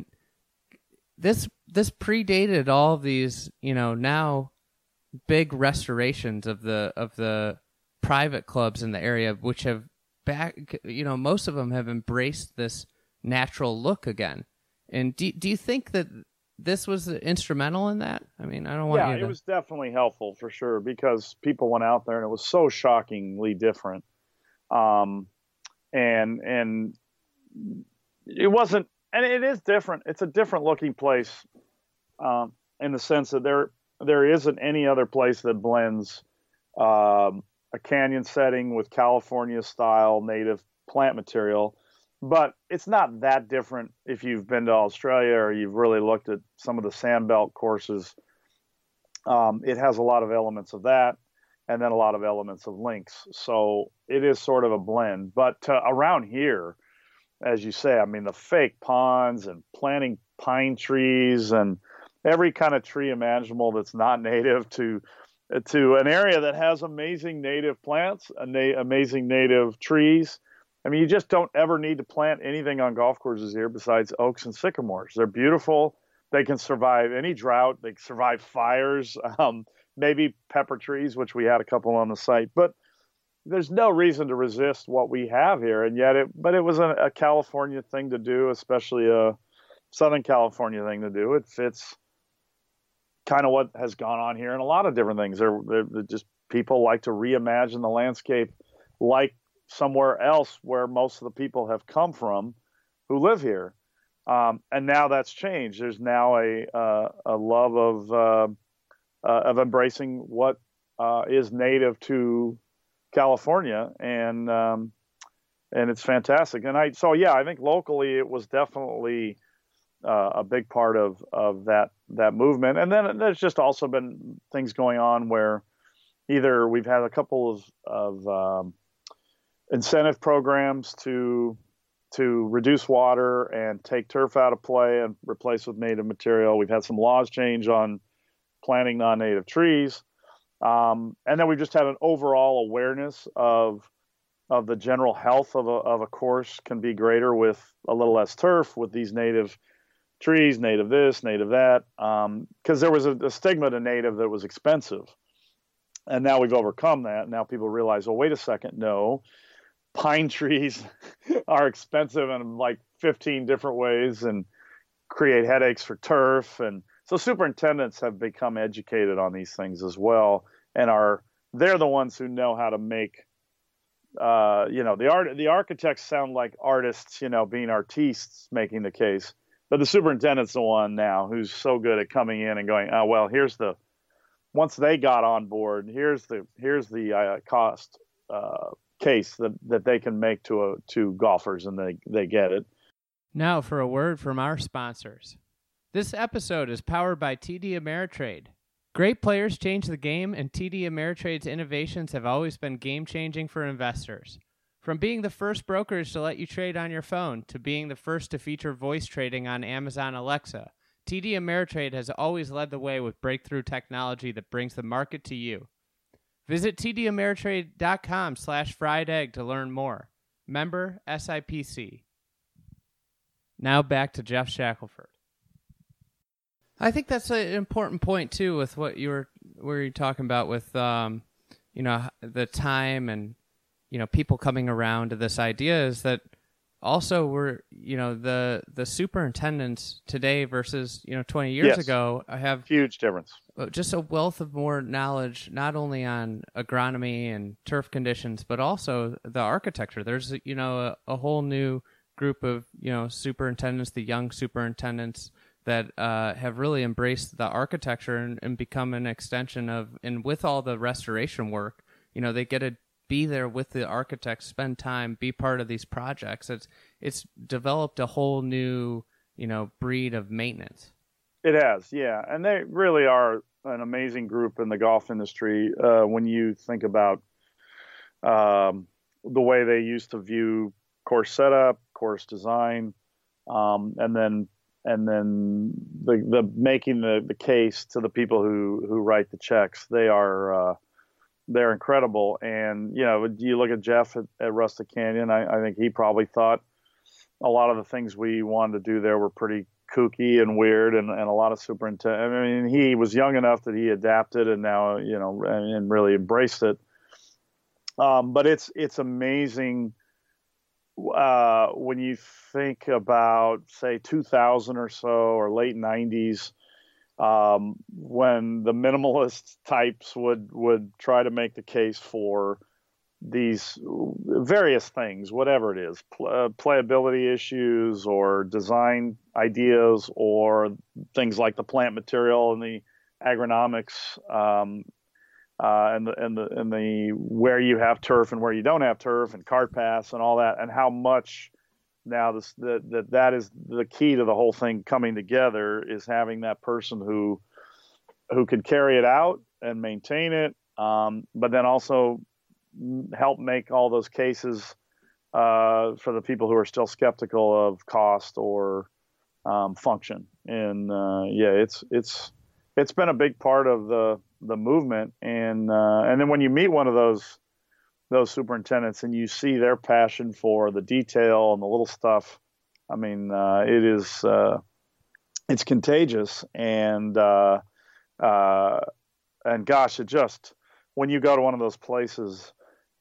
this. This predated all of these, you know, now big restorations of the of the private clubs in the area, which have back, you know, most of them have embraced this natural look again. And do, do you think that this was instrumental in that? I mean, I don't want yeah, you to... it was definitely helpful for sure, because people went out there and it was so shockingly different. Um, and, and it wasn't, and it is different. It's a different looking place, um, in the sense that there, there isn't any other place that blends, um, a canyon setting with California style native plant material. But it's not that different if you've been to Australia or you've really looked at some of the sandbelt courses. Um, it has a lot of elements of that, and then a lot of elements of links. So it is sort of a blend. But uh, around here, as you say, I mean, the fake ponds and planting pine trees and every kind of tree imaginable that's not native to to an area that has amazing native plants, na- amazing native trees. I mean, you just don't ever need to plant anything on golf courses here besides oaks and sycamores. They're beautiful. They can survive any drought. They can survive fires, um, maybe pepper trees, which we had a couple on the site. But there's no reason to resist what we have here. And yet, it, but it was a, a California thing to do, especially a Southern California thing to do. It fits kind of what has gone on here and a lot of different things. They're, they're, they're just people like to reimagine the landscape like somewhere else where most of the people have come from who live here. Um, and now that's changed. There's now a, uh, a love of, uh, uh, of embracing what uh, is native to California. And, um, and it's fantastic. And I, so yeah, I think locally it was definitely uh, a big part of, of that, that movement. And then there's just also been things going on where either we've had a couple of, of, um, incentive programs to to reduce water and take turf out of play and replace with native material. We've had some laws change on planting non-native trees, um, and then we've just had an overall awareness of of the general health of a of a course can be greater with a little less turf, with these native trees, native this, native that, because um, there was a, a stigma to native that was expensive, and now we've overcome that. Now people realize, well, wait a second, no. Pine trees are expensive in like fifteen different ways and create headaches for turf. And so superintendents have become educated on these things as well. And are, they're the ones who know how to make, uh, you know, the art, the architects sound like artists, you know, being artistes making the case, but the superintendent's the one now who's so good at coming in and going, oh, well, here's the, once they got on board, here's the, here's the uh, cost, uh, case that, that they can make to a, to golfers, and they, they get it. Now for a word from our sponsors. This episode is powered by T D Ameritrade. Great players change the game, and T D Ameritrade's innovations have always been game-changing for investors. From being the first brokerage to let you trade on your phone to being the first to feature voice trading on Amazon Alexa, T D Ameritrade has always led the way with breakthrough technology that brings the market to you. Visit tdameritrade.com slash fried egg to learn more. Member S I P C. Now back to Jeff Shackelford. I think that's an important point too, with what you were were you talking about with um, you know, the time and you know people coming around to this idea, is that also we're you know the the superintendents today versus you know twenty years yes. ago have huge difference. Just a wealth of more knowledge, not only on agronomy and turf conditions, but also the architecture. There's, you know, a, a whole new group of, you know, superintendents, the young superintendents that uh, have really embraced the architecture and, and become an extension of, and with all the restoration work, you know, they get to be there with the architects, spend time, be part of these projects. It's, it's developed a whole new, you know, breed of maintenance. It has, yeah. And they really are an amazing group in the golf industry uh, when you think about um, the way they used to view course setup, course design, um, and then and then the, the making the, the case to the people who, who write the checks. They are uh, they're incredible. And, you know, you look at Jeff at, at Rustic Canyon, I, I think he probably thought a lot of the things we wanted to do there were pretty kooky and weird, and, and a lot of superintendent. I mean, he was young enough that he adapted and now, you know, and, and really embraced it. Um, but it's, it's amazing uh, when you think about, say, two thousand or so, or late nineties, um, when the minimalist types would would try to make the case for these various things, whatever it is, pl- uh, playability issues or design ideas or things like the plant material and the agronomics, um, uh, and the and the and the where you have turf and where you don't have turf and cart paths and all that, and how much now this that that that is the key to the whole thing coming together, is having that person who who could carry it out and maintain it, um, but then also help make all those cases uh, for the people who are still skeptical of cost or um, function. And uh, yeah, it's it's it's been a big part of the the movement. And uh, and then when you meet one of those those superintendents and you see their passion for the detail and the little stuff, I mean, uh, it is uh, it's contagious. And uh, uh, and gosh, it just, when you go to one of those places,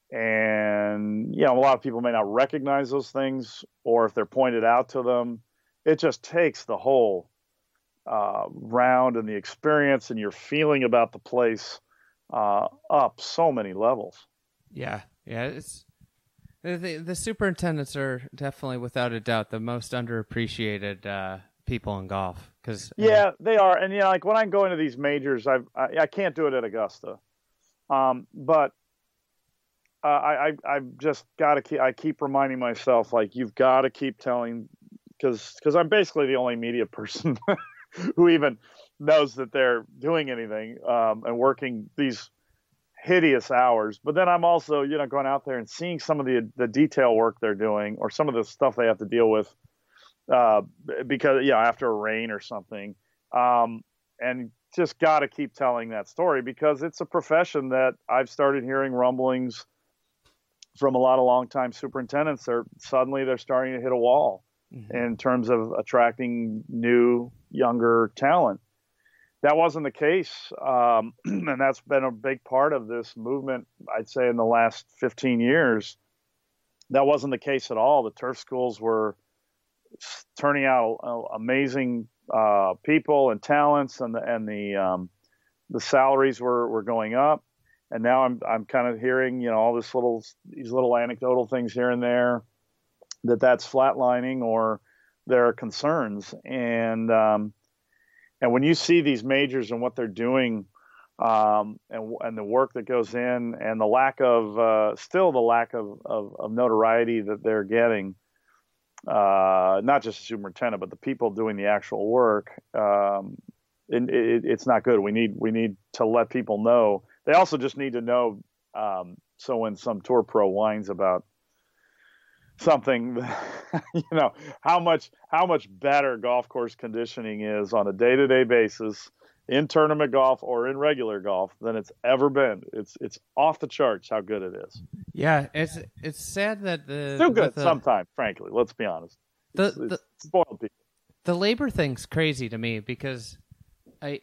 and, you know, a lot of people may not recognize those things, or if they're pointed out to them, it just takes the whole uh, round and the experience and your feeling about the place uh, up so many levels. Yeah, yeah, it's the, the superintendents are definitely, without a doubt, the most underappreciated uh, people in golf. Cause, yeah, uh, they are. And, you know, like when I go into these majors, I've, I I can't do it at Augusta, um, but Uh, I, I I've just got to keep. I keep reminding myself, like, you've got to keep telling, because because I'm basically the only media person who even knows that they're doing anything um, and working these hideous hours. But then I'm also, you know, going out there and seeing some of the the detail work they're doing, or some of the stuff they have to deal with uh, because, you know, after a rain or something, um, and just got to keep telling that story, because it's a profession that I've started hearing rumblings from a lot of longtime superintendents. They're suddenly they're starting to hit a wall mm-hmm. in terms of attracting new, younger talent. That wasn't the case, um, and that's been a big part of this movement, I'd say, in the last fifteen years. That wasn't the case at all. The turf schools were turning out uh, amazing uh, people and talents, and the and the um, the salaries were, were going up. And now I'm I'm kind of hearing, you know, all this little these little anecdotal things here and there that that's flatlining, or there are concerns. And um, and when you see these majors and what they're doing, um, and and the work that goes in, and the lack of uh, still the lack of, of, of notoriety that they're getting, uh, not just the superintendent, but the people doing the actual work, um, it, it, it's not good. We need we need to let people know. They also just need to know, um, so when some tour pro whines about something, you know, how much how much better golf course conditioning is on a day-to-day basis in tournament golf or in regular golf than it's ever been. It's it's off the charts how good it is. Yeah, it's it's sad that the still good the, sometimes, frankly. Let's be honest. The, it's, the it's spoiled people. The labor thing's crazy to me, because I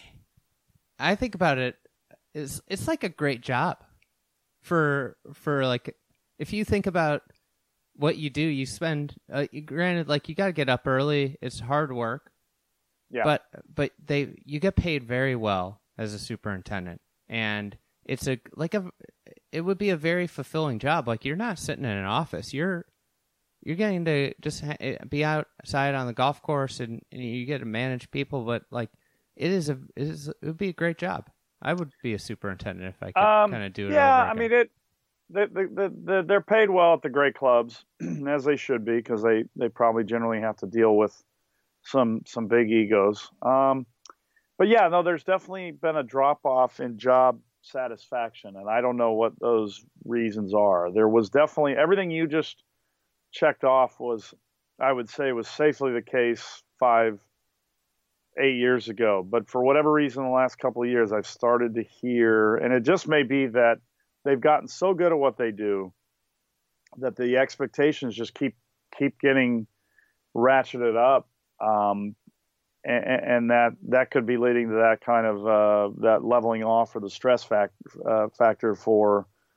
I think about it. It's, it's like a great job for, for like, if you think about what you do, you spend, uh, granted, like, you got to get up early. It's hard work. Yeah. But, but they, you get paid very well as a superintendent, and it's a, like a, it would be a very fulfilling job. Like, you're not sitting in an office. You're, you're getting to just ha- be outside on the golf course, and, and you get to manage people, but like, it is a, it is, it would be a great job. I would be a superintendent if I could um, kind of do it. Yeah, over I mean, it. They, they, they, they're paid well at the great clubs, as they should be, because they, they probably generally have to deal with some some big egos. Um, but yeah, no, there's definitely been a drop off in job satisfaction, and I don't know what those reasons are. There was definitely everything you just checked off was, I would say, was safely the case five. eight years ago. But for whatever reason, the last couple of years, I've started to hear, and it just may be that they've gotten so good at what they do that the expectations just keep keep getting ratcheted up, um, and, and that that could be leading to that kind of uh, that leveling off, or the stress fact, uh, factor for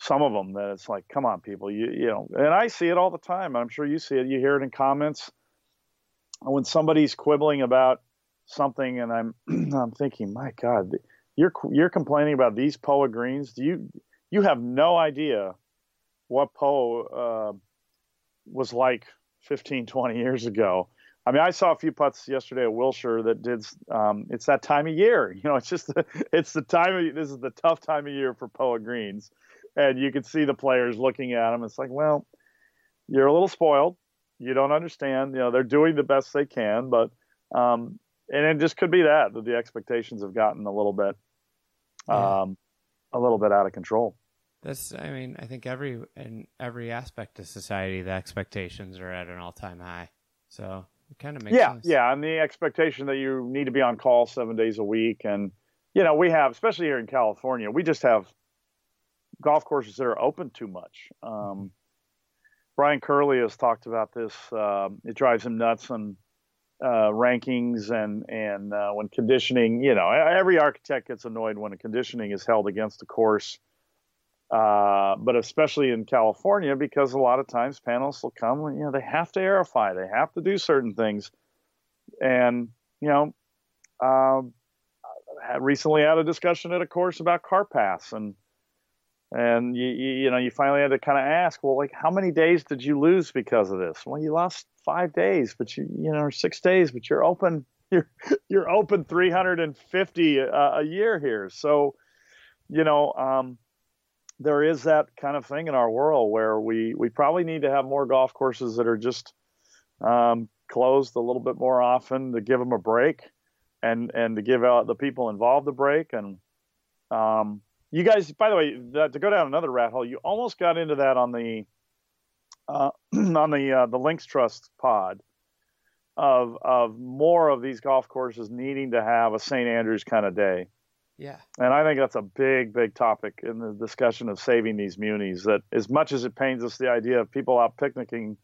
some of them that it's like, come on, people, you you know. And I see it all the time. I'm sure you see it. You hear it in comments when somebody's quibbling about something, and I'm I'm thinking, my God, you're you're complaining about these P O A greens. Do you you have no idea what P O A uh, was like fifteen, twenty years ago? I mean, I saw a few putts yesterday at Wilshire that did. Um, it's that time of year, you know. It's just the, it's the time of this is the tough time of year for P O A greens, and you can see the players looking at them. It's like, well, you're a little spoiled. You don't understand. You know, they're doing the best they can, but um, and it just could be that that the expectations have gotten a little bit, Yeah. um, a little bit out of control. That's, I mean, I think every in every aspect of society, the expectations are at an all-time high. So it kind of makes Yeah, sense. yeah, and the expectation that you need to be on call seven days a week, and you know, we have, especially here in California, we just have golf courses that are open too much. Um, Brian Curley has talked about this. Um, it drives him nuts on uh, rankings and and uh, when conditioning. You know, every architect gets annoyed when a conditioning is held against a course. Uh, but especially in California, because a lot of times panelists will come, you know, they have to aerify, they have to do certain things. And, you know, um, I recently had a discussion at a course about car paths, and, and you, you, you know, you finally had to kind of ask, well, like, how many days did you lose because of this? Well, you lost five days, but you, you know, or six days, but you're open, you're, you're open three hundred fifty a, a year here. So, you know, um, there is that kind of thing in our world where we, we probably need to have more golf courses that are just um, closed a little bit more often to give them a break, and, and to give out the people involved a break. And um, you guys, by the way, that, to go down another rat hole, you almost got into that on the uh, on the uh, the Links Trust pod of of more of these golf courses needing to have a Saint Andrews kind of day. Yeah. And I think that's a big, big topic in the discussion of saving these munis, that as much as it pains us the idea of people out picnicking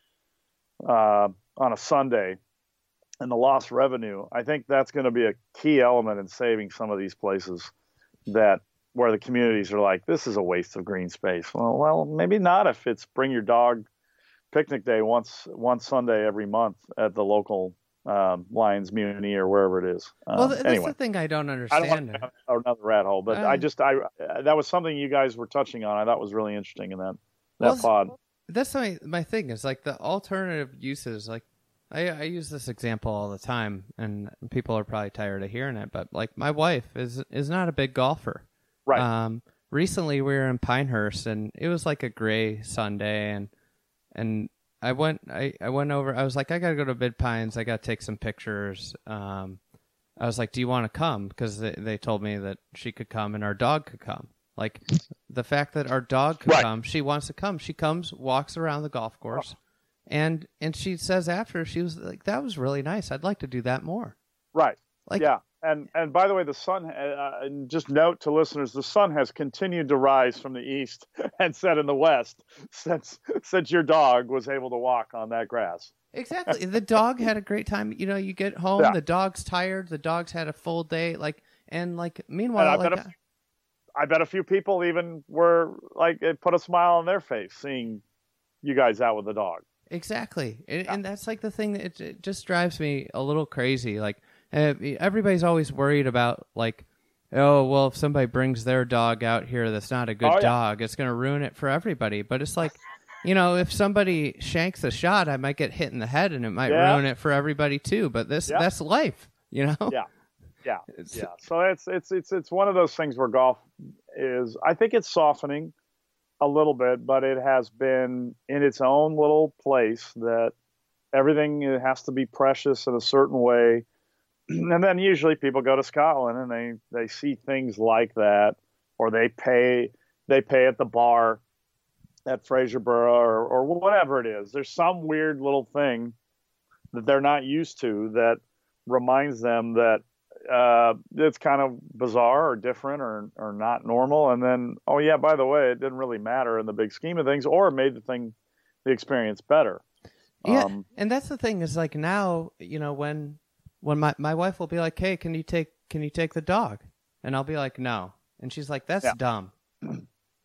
uh, on a Sunday and the lost revenue, I think that's going to be a key element in saving some of these places that where the communities are like, this is a waste of green space. Well, well, maybe not if it's bring your dog picnic day once, one Sunday every month at the local um, Lions Muni or wherever it is. Um, Well, that's anyway. the thing I don't I understand. don't want to go another rat hole, but Uh, I just I that was something you guys were touching on. I thought was really interesting in that that Well, pod. That's my my thing is like the alternative uses. Like I, I use this example all the time, and people are probably tired of hearing it. But like my wife is is not a big golfer. Right. Um, recently we were in Pinehurst, and it was like a gray Sunday, and and I went I, I went over. I was like, I gotta go to Mid Pines. I gotta take some pictures. Um, I was like, do you want to come? Because they, they told me that she could come and our dog could come. Like the fact that our dog could Right. come, she wants to come. She comes, walks around the golf course, and and she says after, she was like, that was really nice. I'd like to do that more. Right. Like, yeah. And and by the way, the sun. Uh, and just note to listeners, the sun has continued to rise from the east and set in the west since since your dog was able to walk on that grass. exactly. The dog had a great time. You know, you get home, Yeah. the dog's tired, the dog's had a full day. Like, and like, And meanwhile, I like, bet a, I bet a few people even were like, it put a smile on their face seeing you guys out with the dog. exactly. And, and that's like the thing that it, it just drives me a little crazy. Like, uh, everybody's always worried about like, oh, well, if somebody brings their dog out here that's not a good Oh, yeah. dog, it's going to ruin it for everybody. But it's like, you know, if somebody shanks a shot, I might get hit in the head and it might Yeah. ruin it for everybody too. But this Yeah. that's life, you know? Yeah. Yeah. It's- Yeah. So it's it's it's it's one of those things where golf is, I think it's softening a little bit, but it has been in its own little place that everything has to be precious in a certain way. And then usually people go to Scotland and they, they see things like that, or they pay they pay at the bar at Fraserborough or, or whatever it is. There's some weird little thing that they're not used to that reminds them that uh, it's kind of bizarre or different or, or not normal. And then, oh yeah, by the way, it didn't really matter in the big scheme of things, or it made the thing, the experience better. Yeah, Um, and that's the thing is like now, you know, when when my, my wife will be like, hey, can you take can you take the dog? And I'll be like, no. And she's like, that's Yeah. dumb.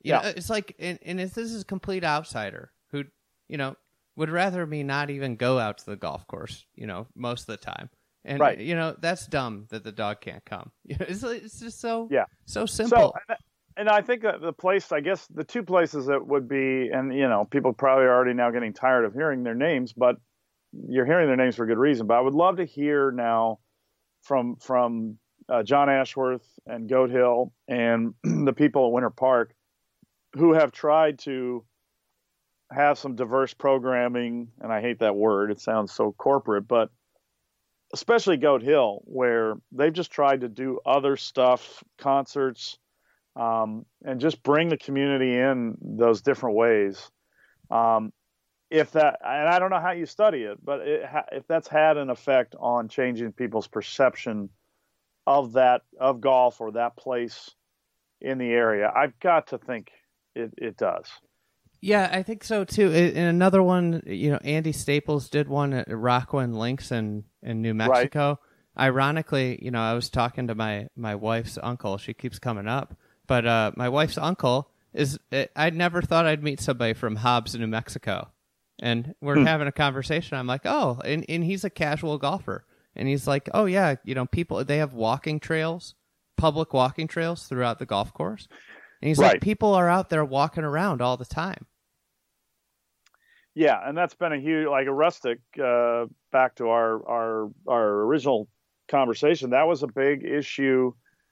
You yeah. know, it's like, and, and if this is a complete outsider who, you know, would rather me not even go out to the golf course, you know, most of the time. And, right. you know, that's dumb that the dog can't come. You know, it's, it's just so, yeah. so simple. So, and I think that the place, I guess the two places that would be, and, you know, people probably are already now getting tired of hearing their names, but you're hearing their names for good reason. But I would love to hear now from, from uh, John Ashworth and Goat Hill and the people at Winter Park who have tried to have some diverse programming. And I hate that word. It sounds so corporate, but especially Goat Hill, where they've just tried to do other stuff, concerts, Um, and just bring the community in those different ways. Um, if that, and I don't know how you study it, but it ha- if that's had an effect on changing people's perception of that, of golf or that place in the area, I've got to think it, it does. Yeah, I think so too. And another one, you know, Andy Staples did one at Rockland Links in, in New Mexico. Right. Ironically, you know, I was talking to my, my wife's uncle. She keeps coming up. But uh, my wife's uncle is, I never thought I'd meet somebody from Hobbs, New Mexico. And we're hmm. having a conversation. I'm like, oh, and, and he's a casual golfer. And he's like, oh, yeah, you know, people, they have walking trails, public walking trails throughout the golf course. And he's right. like, people are out there walking around all the time. Yeah, and that's been a huge, like a Rustic, uh, back to our, our, our original conversation, that was a big issue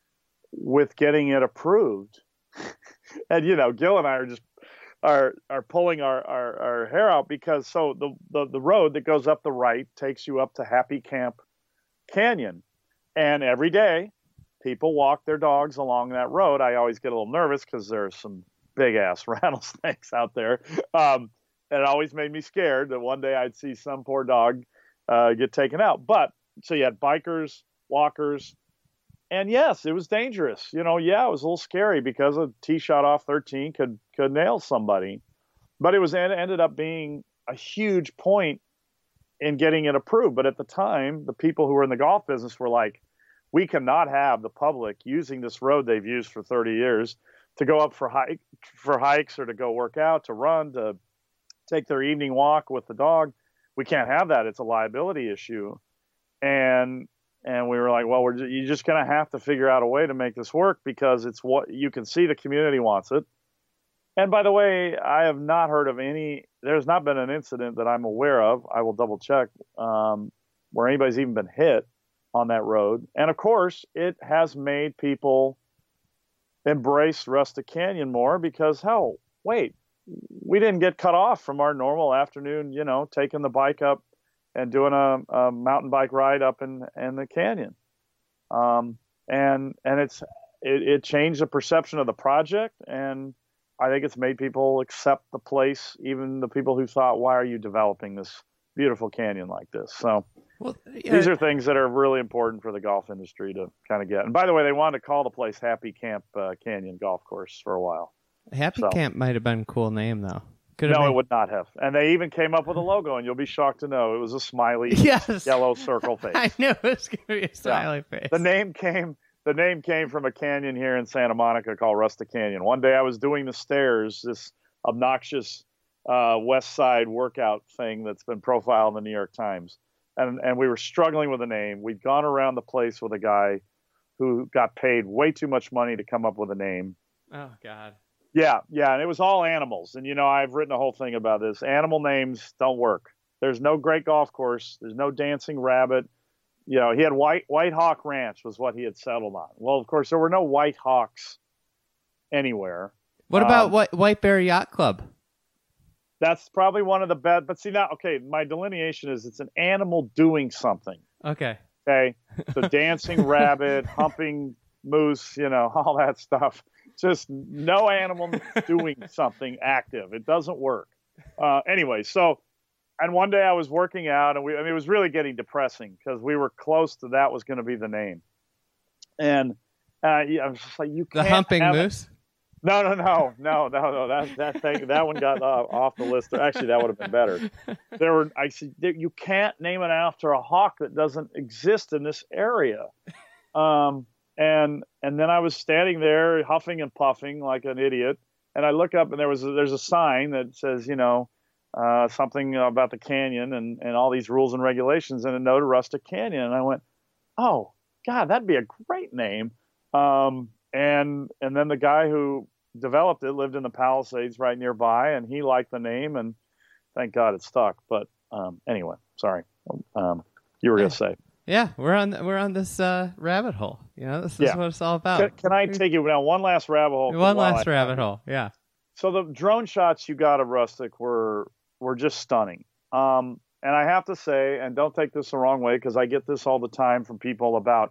with getting it approved. And, you know, Gil and I are just are are pulling our, our, our hair out because so the, the, the road that goes up the right takes you up to Happy Camp Canyon. And every day people walk their dogs along that road. I always get a little nervous because there's some big ass rattlesnakes out there. Um, and it always made me scared that one day I'd see some poor dog uh, get taken out. But so you had bikers, walkers, and yes, it was dangerous. You know, yeah, it was a little scary because a tee shot off thirteen could could nail somebody. But it was it ended up being a huge point in getting it approved. But at the time, the people who were in the golf business were like, we cannot have the public using this road they've used for thirty years to go up for hike for hikes or to go work out, to run, to take their evening walk with the dog. We can't have that. It's a liability issue. And And we were like, well, we're you're just going to have to figure out a way to make this work because it's what you can see the community wants it. And by the way, I have not heard of any, there's not been an incident that I'm aware of. I will double check um, where anybody's even been hit on that road. And of course, it has made people embrace Rustic Canyon more because, hell, wait, we didn't get cut off from our normal afternoon, you know, taking the bike up and doing a, a mountain bike ride up in, in the canyon. Um, and, and it's, it, it changed the perception of the project. And I think it's made people accept the place, even the people who thought, why are you developing this beautiful canyon like this? So well, yeah. These are things that are really important for the golf industry to kind of get. And by the way, they wanted to call the place Happy Camp uh, Canyon Golf Course for a while. Happy so. Camp might have been a cool name though. Could no, been... it would not have. And they even came up with a logo, and you'll be shocked to know it was a smiley yes. yellow circle face. I knew it was going to be a smiley yeah. face. The name came. The name came from a canyon here in Santa Monica called Rustic Canyon. One day I was doing the stairs, this obnoxious uh, West Side workout thing that's been profiled in the New York Times, and and we were struggling with a name. We'd gone around the place with a guy who got paid way too much money to come up with a name. Oh God. Yeah, yeah, and it was all animals. And, you know, I've written a whole thing about this. Animal names don't work. There's no great golf course. There's no dancing rabbit. You know, he had White White Hawk Ranch was what he had settled on. Well, of course, there were no White Hawks anywhere. What about um, White, White Bear Yacht Club? That's probably one of the best. But see, now, okay, my delineation is it's an animal doing something. Okay. Okay. So dancing rabbit, humping moose, you know, all that stuff. Just no animal doing something active. It doesn't work. Uh, anyway, so, and one day I was working out, and we, I mean, it was really getting depressing because we were close to that was going to be the name. And uh, I was just like, you can't. The humping have moose? It. No, no, no, no, no, no. That that thing, that one got off, off the list. Actually, that would have been better. There were, I said, you can't name it after a hawk that doesn't exist in this area. Um, And and then I was standing there huffing and puffing like an idiot. and I look up and there was a, there's a sign that says, you know, uh, something about the canyon and, and all these rules and regulations and a no to Rustic Canyon. And I went, oh God, that'd be a great name. Um, and, and then the guy who developed it lived in the Palisades right nearby, and he liked the name, and thank God it stuck. But, um, anyway, sorry. Um, you were going to say. Yeah, we're on we're on this uh, rabbit hole. You know, this is Yeah. what it's all about. Can, can I take you now one last rabbit hole? One while last I- rabbit hole. Yeah. So the drone shots you got of Rustic were were just stunning. Um, and I have to say, and don't take this the wrong way, because I get this all the time from people about,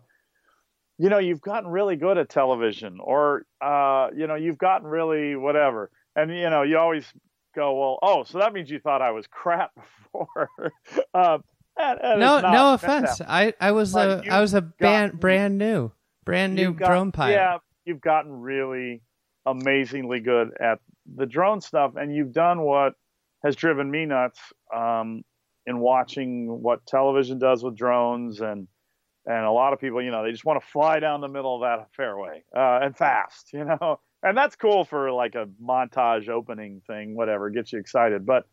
you know, you've gotten really good at television, or uh, you know, you've gotten really whatever. And you know, you always go, well, oh, so that means you thought I was crap before. uh, and, and No, it's not no meant offense. that. I, I was But a you've I was a band, gotten- brand new, brand new You've got- drone pilot. Yeah, you've gotten really amazingly good at the drone stuff, and you've done what has driven me nuts um, in watching what television does with drones, and and a lot of people, you know, they just want to fly down the middle of that fairway uh, and fast, you know, and that's cool for like a montage opening thing, whatever, gets you excited. But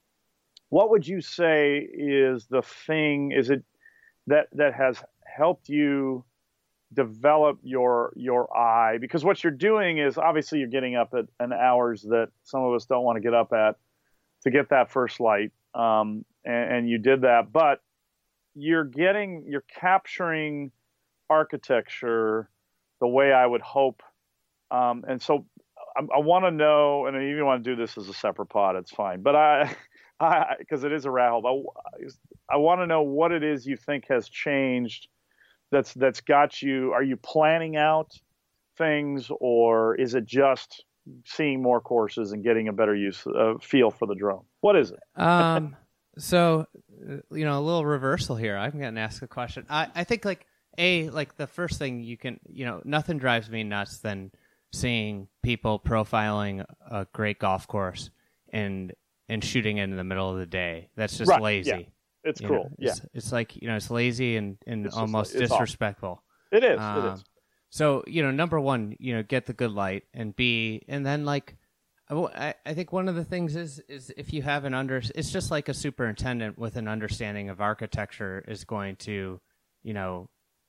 what would you say is the thing? Is it that that has helped you develop your your eye? Because what you're doing is obviously you're getting up at an hours that some of us don't want to get up at to get that first light, um, and, and you did that. But you're getting you're capturing architecture the way I would hope, um, and so I, I want to know. And if you want to do this as a separate pod, it's fine. But I. Because it is a rattle. I, I want to know what it is you think has changed. That's that's got you. Are you planning out things, or is it just seeing more courses and getting a better use uh, feel for the drone? What is it? Um. So, uh, you know, a little reversal here. I'm going to ask a question. I I think like a like the first thing you can, you know, nothing drives me nuts than seeing people profiling a great golf course and. and shooting it in the middle of the day. That's just Right, lazy. yeah. It's You cool. know, yeah, it's, it's like, you know, it's lazy and, and It's just almost like- it's awful. disrespectful. it is. Um, it is. So, you know, number one, you know, get the good light, and B, and then like, I, w- I- I think one of the things is, is if you have an under, it's just like a superintendent with an understanding of architecture is going to, you know,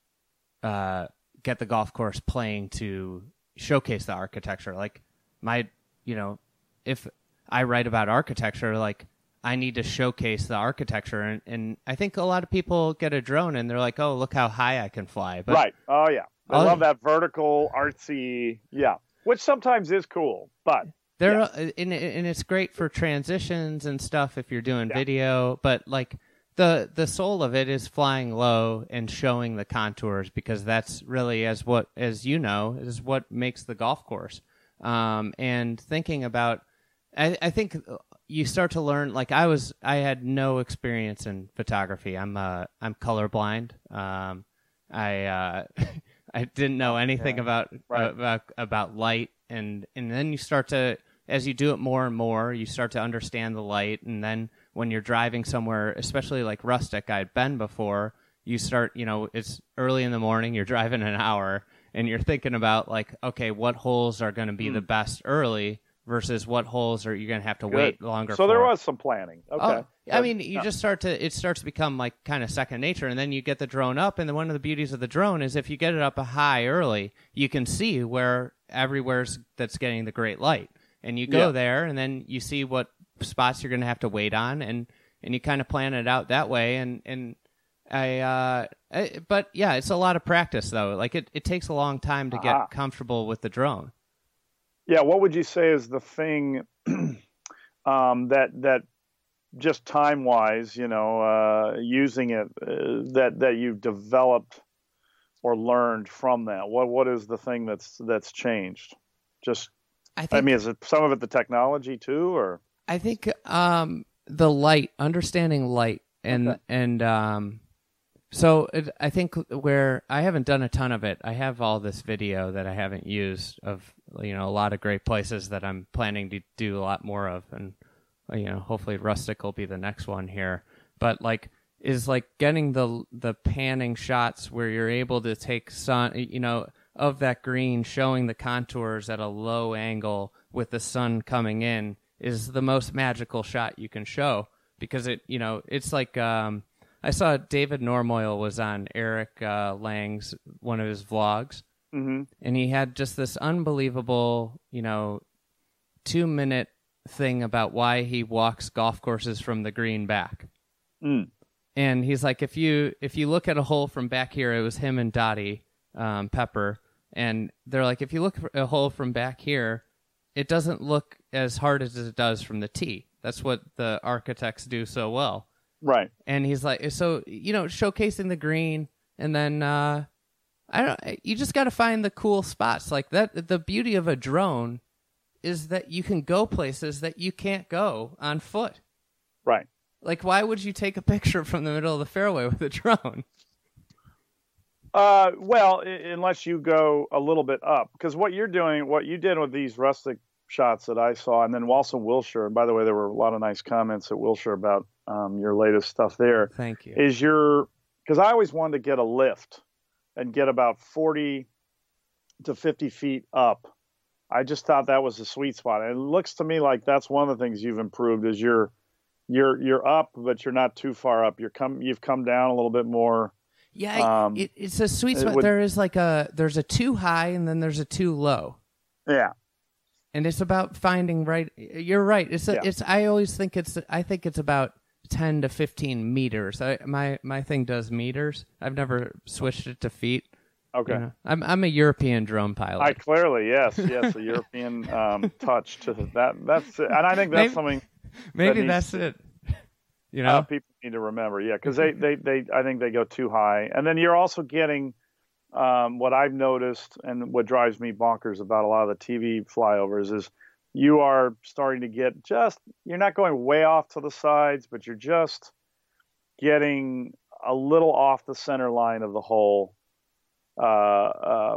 uh, get the golf course playing to showcase the architecture. Like my, you know, if I write about architecture, like I need to showcase the architecture. And, and I think a lot of people get a drone and they're like, oh, look how high I can fly. But Right. Oh yeah. I Oh, love that vertical, artsy. Yeah, which sometimes is cool, but There, and, and it's great for transitions and stuff if you're doing Yeah. video. But like the the soul of it is flying low and showing the contours, because that's really, as what as you know, is what makes the golf course. Um, and thinking about, I, I think you start to learn. Like I was, I had no experience in photography. I'm uh, I'm colorblind. Um, I uh, I didn't know anything Yeah. about Right. about about light, and and then you start to, as you do it more and more, you start to understand the light. And then when you're driving somewhere, especially like Rustic, I'd been before, you start, you know, it's early in the morning, you're driving an hour, and you're thinking about like, okay, what holes are going to be the best early versus what holes are you going to have to Good. wait longer So for. there was some planning. Okay. Oh, I Good. mean, you Yeah. just start to, it starts to become like kind of second nature, and then you get the drone up, and then one of the beauties of the drone is if you get it up a high early, you can see where everywhere's that's getting the great light, and you go Yeah. there, and then you see what spots you're going to have to wait on, and and you kind of plan it out that way, and and I, uh, I, but yeah, it's a lot of practice though. Like it, it takes a long time to Ah. get comfortable with the drone. Yeah, what would you say is the thing um, that that just time wise, you know, uh, using it uh, that that you've developed or learned from that? What what is the thing that's that's changed? Just, I I think mean, is it some of it the technology too, or I think um, the light, understanding light, and Okay. and um, so it, I think where I haven't done a ton of it, I have all this video that I haven't used of, you know, a lot of great places that I'm planning to do a lot more of, and you know, hopefully Rustic will be the next one here. But like, is like getting the the panning shots where you're able to take sun, you know. of that green showing the contours at a low angle with the sun coming in is the most magical shot you can show, because it, you know, it's like, um, I saw David Normoyle was on Eric uh, Lang's, one of his vlogs, mm-hmm. and he had just this unbelievable, you know, two minute thing about why he walks golf courses from the green back. Mm. And he's like, if you if you look at a hole from back here, it was him and Dottie um, Pepper, and they're like, if you look at a hole from back here, it doesn't look as hard as it does from the tee. That's what the architects do so well. Right. And he's like, so, you know, showcasing the green, and then uh, I don't. You just got to find the cool spots like that. The beauty of a drone is that you can go places that you can't go on foot. Right. Like, why would you take a picture from the middle of the fairway with a drone? Uh, well, I- unless you go a little bit up, because what you're doing, what you did with these rustic shots that I saw, and then also Wilshire. And by the way, there were a lot of nice comments at Wilshire about um, your latest stuff there. Thank you. Is your, because I always wanted to get a lift and get about forty to fifty feet up. I just thought that was the sweet spot. And it looks to me like that's one of the things you've improved is you're you're you're up, but you're not too far up. You're come you've come down a little bit more. Yeah, Um, it, it's a sweet it spot. would- There is like a there's a too high and then there's a too low, Yeah. and it's about finding right. You're right. It's a, Yeah. it's. I always think it's. I think it's about ten to fifteen meters. I, my my thing does meters. I've never switched it to feet. Okay. You know? I'm I'm a European drone pilot. I clearly yes yes a European um, touch to that. That's it. And I think that's Maybe- something Maybe that that's needs- it. You uh, know. people need to remember. Yeah, because they, they they I think they go too high, and then you're also getting um, what I've noticed and what drives me bonkers about a lot of the T V flyovers is you are starting to get just you're not going way off to the sides, but you're just getting a little off the center line of the hole. Uh, uh,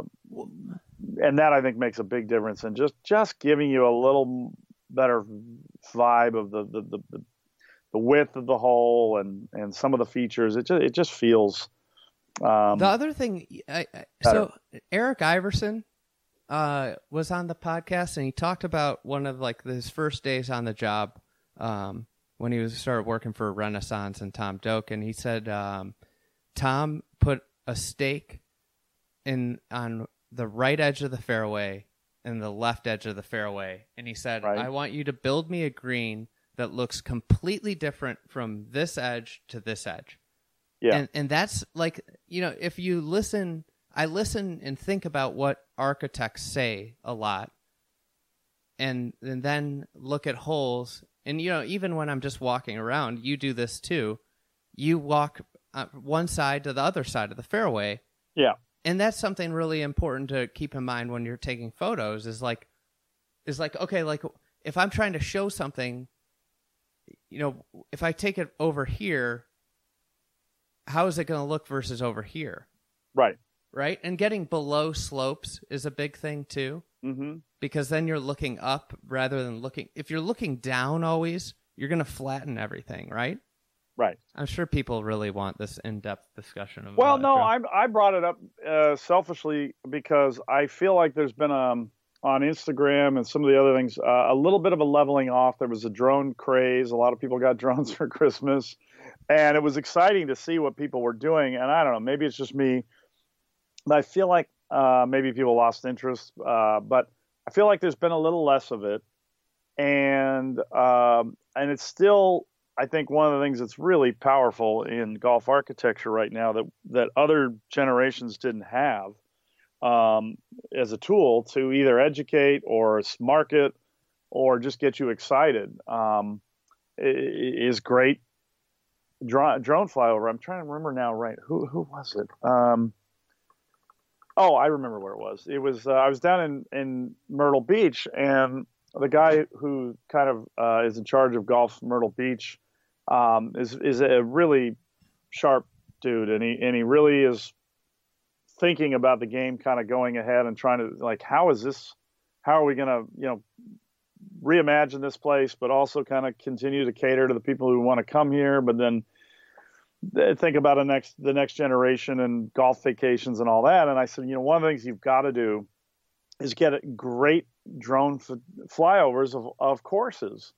and that I think makes a big difference in just, just giving you a little better vibe of the, the, the, the, the width of the hole and, and some of the features. It just, it just feels, um, The other thing, I, I, so Eric Iverson uh, was on the podcast, and he talked about one of like his first days on the job um, when he was started working for Renaissance and Tom Doak, and he said um, Tom put a stake in on the right edge of the fairway and the left edge of the fairway, and he said, Right. I want you to build me a green that looks completely different from this edge to this edge. yeah, And and that's like, you know, if you listen, I listen and think about what architects say a lot, and and then look at holes. And, you know, even when I'm just walking around, you do this too. You walk uh, one side to the other side of the fairway. yeah, And that's something really important to keep in mind when you're taking photos is like, is like, okay, like if I'm trying to show something, you know, if I take it over here, how is it going to look versus over here? right. Right. And getting below slopes is a big thing too, Mm-hmm. because then you're looking up rather than looking. If you're looking down always, you're going to flatten everything. Right. Right. I'm sure people really want this in-depth discussion of. Well, uh, no, drone- I I brought it up uh, selfishly because I feel like there's been um on Instagram and some of the other things uh, a little bit of a leveling off. There was a drone craze. A lot of people got drones for Christmas, and it was exciting to see what people were doing. And I don't know, maybe it's just me, but I feel like uh, maybe people lost interest. Uh, but I feel like there's been a little less of it, and um, and it's still. I think one of the things that's really powerful in golf architecture right now that, that other generations didn't have um, as a tool to either educate or market or just get you excited um, is great drone, drone flyover. I'm trying to remember now, right? Who who was it? Um, oh, I remember where it was. It was uh, I was down in, in Myrtle Beach, and the guy who kind of uh, is in charge of golf Myrtle Beach um, is is a really sharp dude, and he and he really is thinking about the game, kind of going ahead and trying to like, how is this? How are we going to you know reimagine this place, but also kind of continue to cater to the people who want to come here, but then think about a next the next generation and golf vacations and all that. And I said, you know, one of the things you've got to do is get a great drone f- flyovers of, of courses,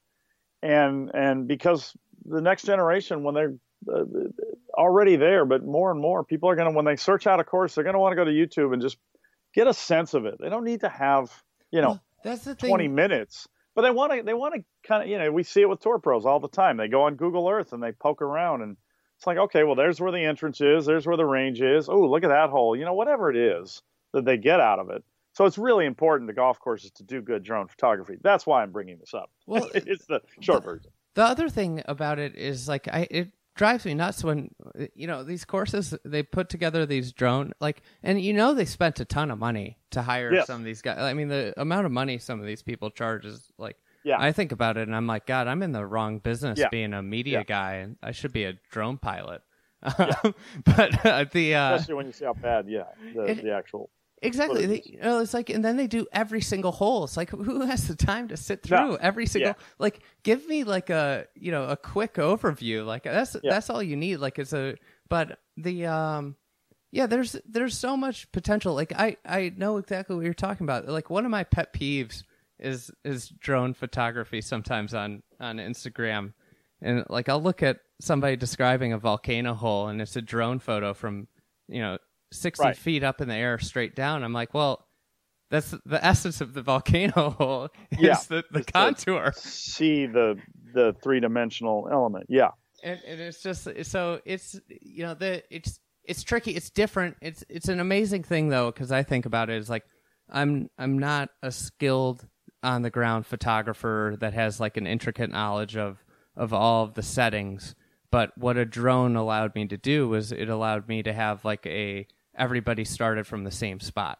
and and because the next generation, when they're uh, already there, but more and more people are going to, when they search out a course, they're going to want to go to YouTube and just get a sense of it. They don't need to have, you know, Well, that's the thing. twenty minutes, but they want to, they want to kind of, you know, we see it with tour pros all the time. They go on Google Earth and they poke around, and it's like, okay, well, there's where the entrance is. There's where the range is. Oh, look at that hole. You know, whatever it is that they get out of it. So it's really important to golf courses to do good drone photography. That's why I'm bringing this up. Well, it's the short version. The other thing about it is, like, I it drives me nuts when, you know, these courses, they put together these drone, like, and you know they spent a ton of money to hire Yes. some of these guys. I mean, the amount of money some of these people charge is, like, Yeah. I think about it and I'm like, God, I'm in the wrong business Yeah. being a media Yeah. guy, and I should be a drone pilot. Yeah. But uh, the uh, Especially when you see how bad, yeah, the, It- the actual. Exactly. footage. They, you know, it's like, and then they do every single hole. It's like, who has the time to sit through No. every single? Yeah. Like, give me like a, you know, a quick overview. Like that's Yeah. that's all you need. Like it's a, but the um, yeah, there's there's so much potential. Like I I know exactly what you're talking about. Like one of my pet peeves is is drone photography sometimes on on Instagram, and like I'll look at somebody describing a volcano hole, and it's a drone photo from, you know, sixty Right. feet up in the air straight down. I'm like, well, that's the essence of the volcano hole is Yeah. the, the It's to contour. See the the three dimensional element. Yeah. And, and it's just, so it's, you know, the, it's, it's tricky. It's different. It's, it's an amazing thing though. Cause I think about it as like, I'm, I'm not a skilled on the ground photographer that has like an intricate knowledge of, of all of the settings. But what a drone allowed me to do was it allowed me to have like a, everybody started from the same spot.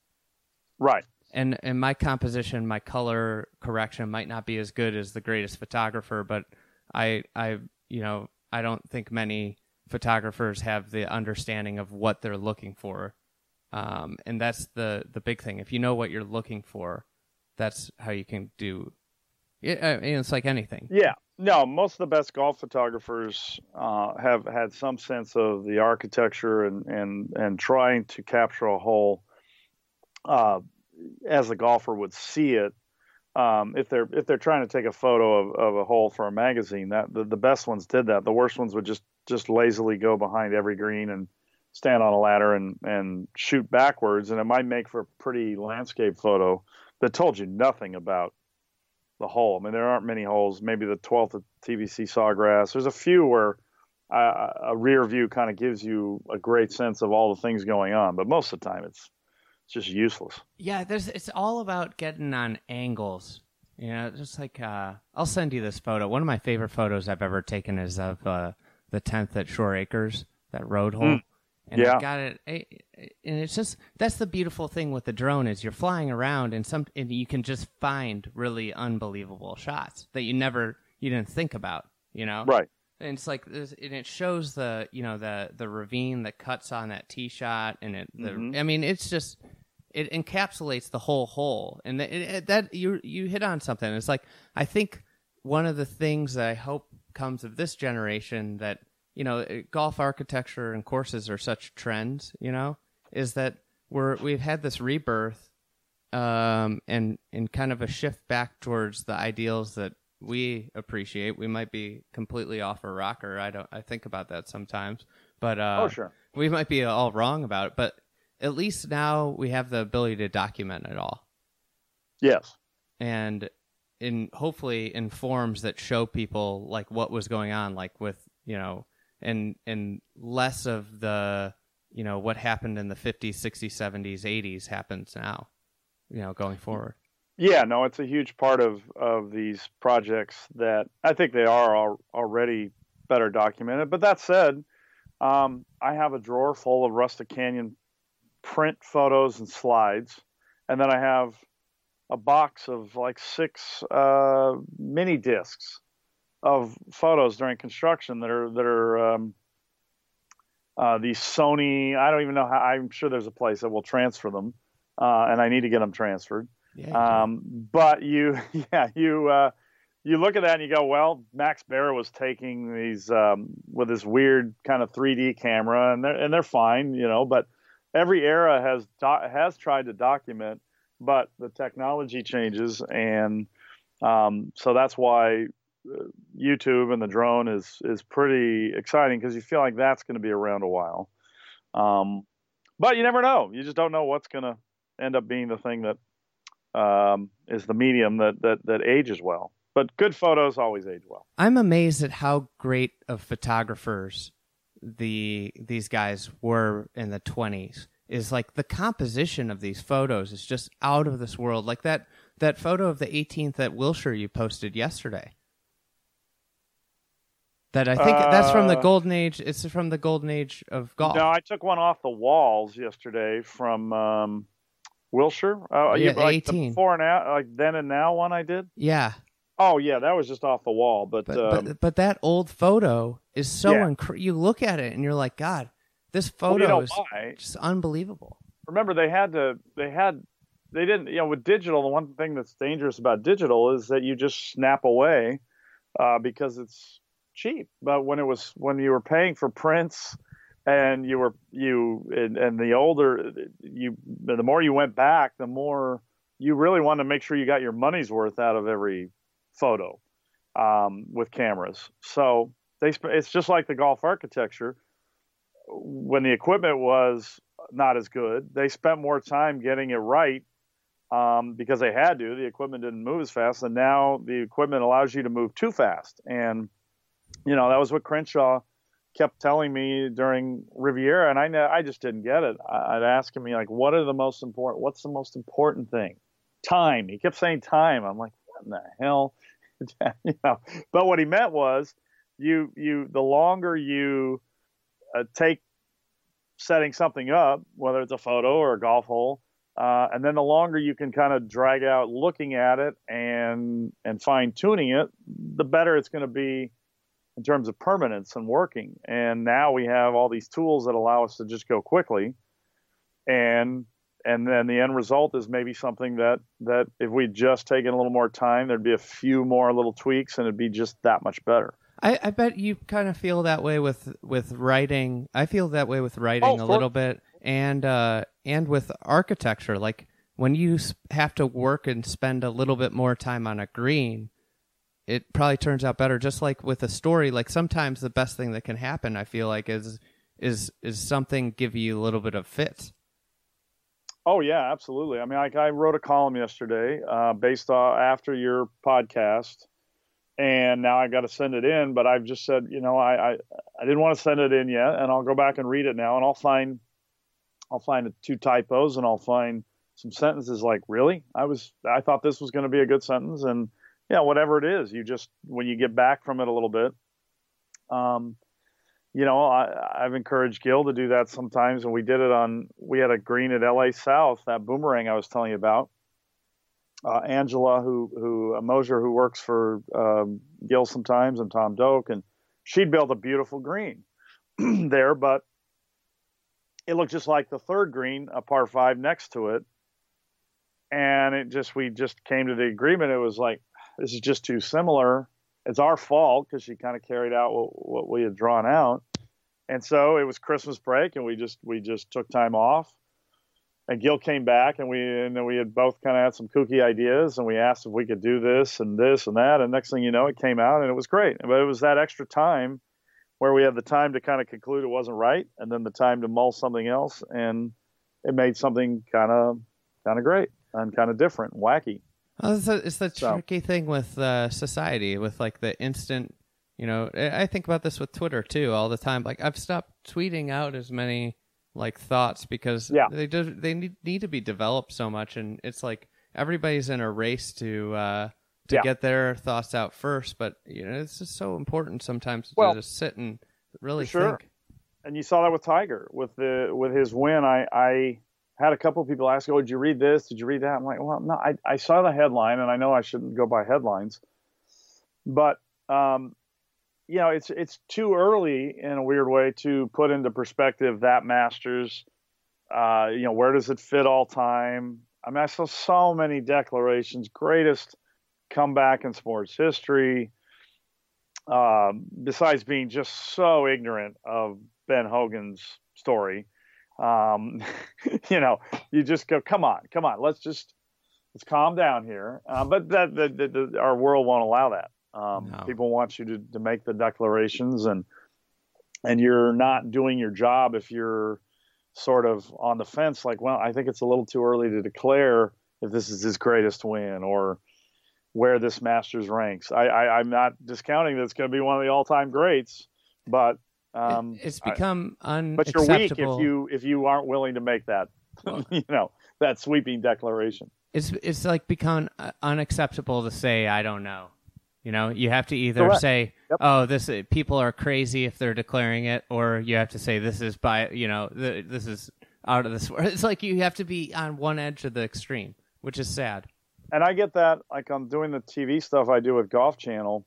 Right. And and my composition, my color correction might not be as good as the greatest photographer, but I I you know, I don't think many photographers have the understanding of what they're looking for. Um, and that's the the big thing. If you know what you're looking for, that's how you can do it. I mean, it's like anything. Yeah. No, most of the best golf photographers uh, have had some sense of the architecture and and and trying to capture a hole uh, as a golfer would see it. Um, if they're if they're trying to take a photo of, of a hole for a magazine, that the, the best ones did that. The worst ones would just just lazily go behind every green and stand on a ladder and and shoot backwards, and it might make for a pretty landscape photo that told you nothing about the hole. I mean, there aren't many holes. Maybe the twelfth at T V C Sawgrass. There's a few where uh, a rear view kind of gives you a great sense of all the things going on, but most of the time it's it's just useless. Yeah, there's it's all about getting on angles. You know, just like uh, I'll send you this photo. One of my favorite photos I've ever taken is of uh, the tenth at Shore Acres, that road hole. Mm. And Yeah. I got it, I- and it's just that's the beautiful thing with the drone is you're flying around and some and you can just find really unbelievable shots that you never you didn't think about. You know, Right. and it's like this, and it shows the you know the the ravine that cuts on that tee shot, and it. The, Mhm. I mean, it's just it encapsulates the whole hole, and it, it, that you you hit on something. It's like I think one of the things that I hope comes of this generation that you know golf architecture and courses are such trends. You know, is that we're we've had this rebirth, um, and and kind of a shift back towards the ideals that we appreciate. We might be completely off a rocker. I don't. I think about that sometimes, but uh, Oh, sure. we might be all wrong about it. But at least now we have the ability to document it all, Yes. and in hopefully in forms that show people like what was going on, like with you know, and and less of the you know what happened in the fifties, sixties, seventies, eighties happens now, you know, going forward. Yeah, no, it's a huge part of, of these projects that I think they are al- already better documented. But that said, um, I have a drawer full of Rustic Canyon print photos and slides, and then I have a box of like six uh, mini discs of photos during construction that are that are um, uh, these Sony. I don't even know how. I'm sure there's a place that will transfer them, uh, and I need to get them transferred. Yeah. you do. Um, but you, yeah, you, uh, you look at that and you go, well, Max Baer was taking these um, with this weird kind of three D camera, and they're and they're fine, you know. But every era has do- has tried to document, but the technology changes, and um, so that's why YouTube and the drone is is pretty exciting, because you feel like that's going to be around a while. Um, but you never know. You just don't know what's going to end up being the thing that um, is the medium that, that that ages well. But good photos always age well. I'm amazed at how great of photographers the these guys were in the twenties. Is like the composition of these photos is just out of this world. Like that that photo of the eighteenth at Wilshire you posted yesterday. That I think uh, that's from the golden age. It's from the golden age of golf. No, I took one off the walls yesterday from um, Wilshire. Uh, yeah, you, like eighteen. The before and now, like then and now one I did. Yeah. Oh yeah, that was just off the wall. But but, um, but, but that old photo is so yeah. incredible. You look at it and you're like, God, this photo well, you know is why? just unbelievable. Remember, they had to. They had. They didn't. You know, with digital, the one thing that's dangerous about digital is that you just snap away uh, because it's cheap. But when it was when you were paying for prints, and you were you and, and the older you, the more you went back, the more you really wanted to make sure you got your money's worth out of every photo um, with cameras. So they it's just like the golf architecture. When the equipment was not as good, they spent more time getting it right um, because they had to. The equipment didn't move as fast, and now the equipment allows you to move too fast. And you know, that was what Crenshaw kept telling me during Riviera, and I I just didn't get it. I'd ask him, like, what are the most important? What's the most important thing? Time. He kept saying time. I'm like, what in the hell? you know. But what he meant was, you you the longer you uh, take setting something up, whether it's a photo or a golf hole, uh, and then the longer you can kind of drag out looking at it and and fine tuning it, the better it's going to be in terms of permanence and working. And now we have all these tools that allow us to just go quickly. And and then the end result is maybe something that, that if we'd just taken a little more time, there'd be a few more little tweaks and it'd be just that much better. I, I bet you kind of feel that way with, with writing. I feel that way with writing oh, a little bit and uh, and with architecture. Like when you have to work and spend a little bit more time on a green, it probably turns out better. Just like with a story, like sometimes the best thing that can happen, I feel like, is is is something give you a little bit of fit. Oh yeah, absolutely. I mean, like I wrote a column yesterday uh, based on after your podcast, and now I got to send it in. But I've just said, you know, I, I I didn't want to send it in yet, and I'll go back and read it now, and I'll find I'll find two typos, and I'll find some sentences like, really, I was I thought this was going to be a good sentence, and yeah, whatever it is, you just, when you get back from it a little bit, um, you know, I, I've encouraged Gil to do that sometimes, and we did it on, we had a green at L A South, that boomerang I was telling you about. Uh, Angela, who, who, a Mosier who works for um, Gil sometimes, and Tom Doak, and she'd built a beautiful green there, but it looked just like the third green, a par five next to it. And it just, we just came to the agreement. It was like, this is just too similar. It's our fault because she kind of carried out what, what we had drawn out. And so it was Christmas break, and we just we just took time off. And Gil came back, and we and then we had both kind of had some kooky ideas, and we asked if we could do this and this and that. And next thing you know, it came out, and it was great. But it was that extra time where we had the time to kind of conclude it wasn't right, and then the time to mull something else, and it made something kind of kind of great and kind of different, and wacky. Well, it's, a, it's the So. tricky thing with uh, society, with like the instant, you know, I think about this with Twitter too all the time. Like I've stopped tweeting out as many like thoughts because Yeah. they do, they need, need to be developed so much. And it's like everybody's in a race to uh, to Yeah. get their thoughts out first. But, you know, it's just so important sometimes to Well, just sit and really sure. think. And you saw that with Tiger. With the with his win, I, I had a couple of people ask, oh, did you read this? Did you read that? I'm like, well, no, I, I saw the headline, and I know I shouldn't go by headlines. But, um, you know, it's it's too early in a weird way to put into perspective that Masters. Uh, you know, where does it fit all time? I mean, I saw so many declarations, greatest comeback in sports history. Um, besides being just so ignorant of Ben Hogan's story, um, you know, you just go, come on, come on, let's just let's calm down here. Uh, but that the, the, the, our world won't allow that. Um, No. People want you to, to make the declarations, and and you're not doing your job if you're sort of on the fence. Like, well, I think it's a little too early to declare if this is his greatest win or where this Masters ranks. I, I, I'm not discounting that it's going to be one of the all-time greats, but um, it's become I, unacceptable. but you're weak if you if you aren't willing to make that, Well, you know, that sweeping declaration. It's it's like become uh, unacceptable to say I don't know. You know, you have to either Correct. say, Yep. "Oh, this people are crazy if they're declaring it," or you have to say, "This is by you know, th- this is out of this." It's like you have to be on one edge of the extreme, which is sad. And I get that, like I'm doing the T V stuff I do with Golf Channel,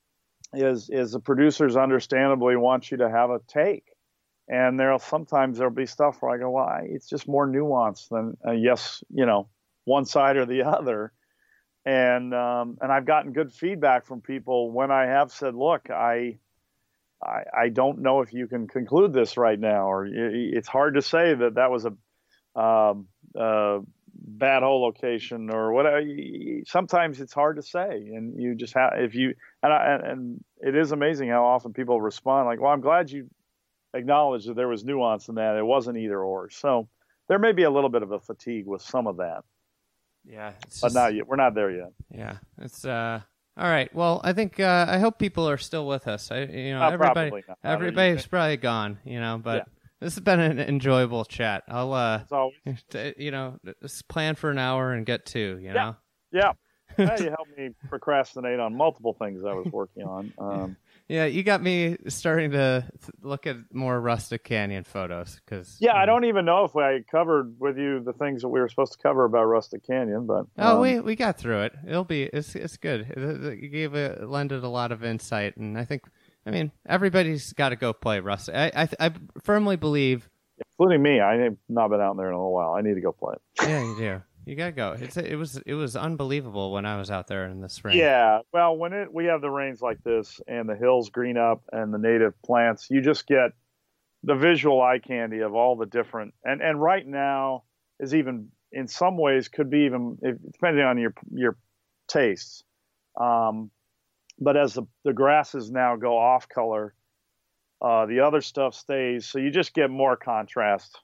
is is the producers understandably want you to have a take, and there'll sometimes there'll be stuff where I go, well, I, it's just more nuanced than a yes, you know, one side or the other, and um, and I've gotten good feedback from people when I have said, look, I. I, I don't know if you can conclude this right now, or it's hard to say that that was a um, uh, bad hole location or whatever. Sometimes it's hard to say, and you just have if you and I, and it is amazing how often people respond like, "Well, I'm glad you acknowledged that there was nuance in that. It wasn't either or." So there may be a little bit of a fatigue with some of that, Yeah, it's but just, not yet. We're not there yet. yeah, it's uh. All right. Well, I think uh, I hope people are still with us. I, you know, Uh, everybody, probably not. everybody's probably gone. You know, but Yeah. this has been an enjoyable chat. I'll, uh, It's always, you know, just plan for an hour and get two. You know. yeah. Yeah, you helped me procrastinate on multiple things I was working on. Um, Yeah, you got me starting to look at more Rustic Canyon photos because. yeah, I don't even know if I covered with you the things that we were supposed to cover about Rustic Canyon, but Oh, um, we we got through it. It'll be it's it's good. It, it it gave a lended a lot of insight, and I think I mean everybody's got to go play Rustic. I I, I firmly believe. including me. I have not been out there in a little while. I need to go play it. Yeah, you do. You gotta go. It's it was it was unbelievable when I was out there in the spring. Yeah, well, when it we have the rains like this and the hills green up and the native plants, you just get the visual eye candy of all the different. And and right now is even in some ways could be even if, depending on your your tastes. Um, but as the the grasses now go off color, uh, the other stuff stays. So you just get more contrast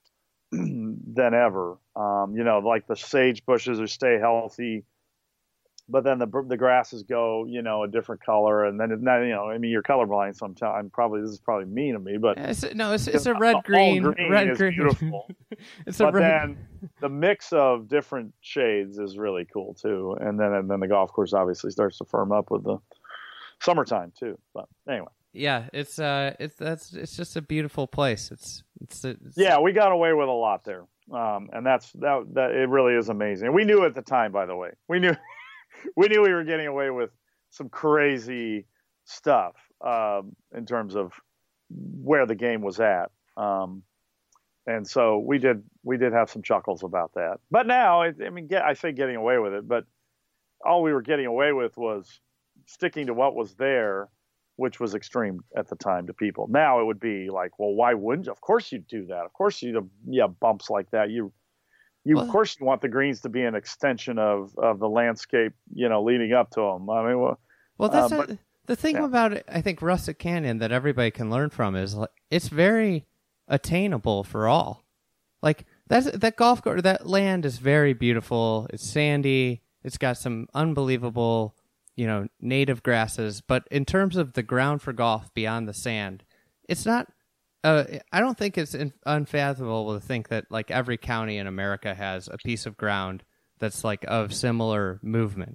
than ever. Um, you know, like the sage bushes are stay healthy, but then the the grasses go, you know, a different color, and then it's not, you know, I mean, you're colorblind sometimes. Probably this is probably mean of me, but It's, no, it's it's a all red green, green red is green. beautiful. It's a But red. then the mix of different shades is really cool too, and then and then the golf course obviously starts to firm up with the summertime too. But anyway. Yeah, it's uh, it's that's it's just a beautiful place. It's it's, it's Yeah, we got away with a lot there, um, and that's that. That it really is amazing. We knew at the time, by the way, we knew we knew we were getting away with some crazy stuff um, in terms of where the game was at, um, and so we did we did have some chuckles about that. But now, it, I mean, get, I say getting away with it, but all we were getting away with was sticking to what was there, which was extreme at the time to people. Now it would be like, well, why wouldn't you? Of course you'd do that. Of course you'd, yeah, bumps like that. You, you, Well, of course you want the greens to be an extension of, of the landscape, you know, leading up to them. I mean, well, Well, that's uh, a, but- the thing yeah. about it. I think Rustic Canyon that everybody can learn from is like it's very attainable for all. Like that's that golf course, that land is very beautiful. It's sandy. It's got some unbelievable, you know, native grasses. But in terms of the ground for golf beyond the sand, it's not. Uh, I don't think it's in, unfathomable to think that like every county in America has a piece of ground that's like of similar movement.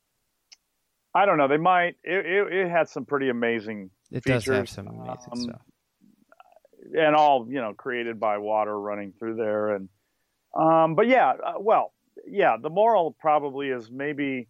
I don't know. They might. It, it, it had some pretty amazing It features, does have some amazing um, stuff. and all, you know, created by water running through there. And um, but yeah, uh, well, yeah. The moral probably is maybe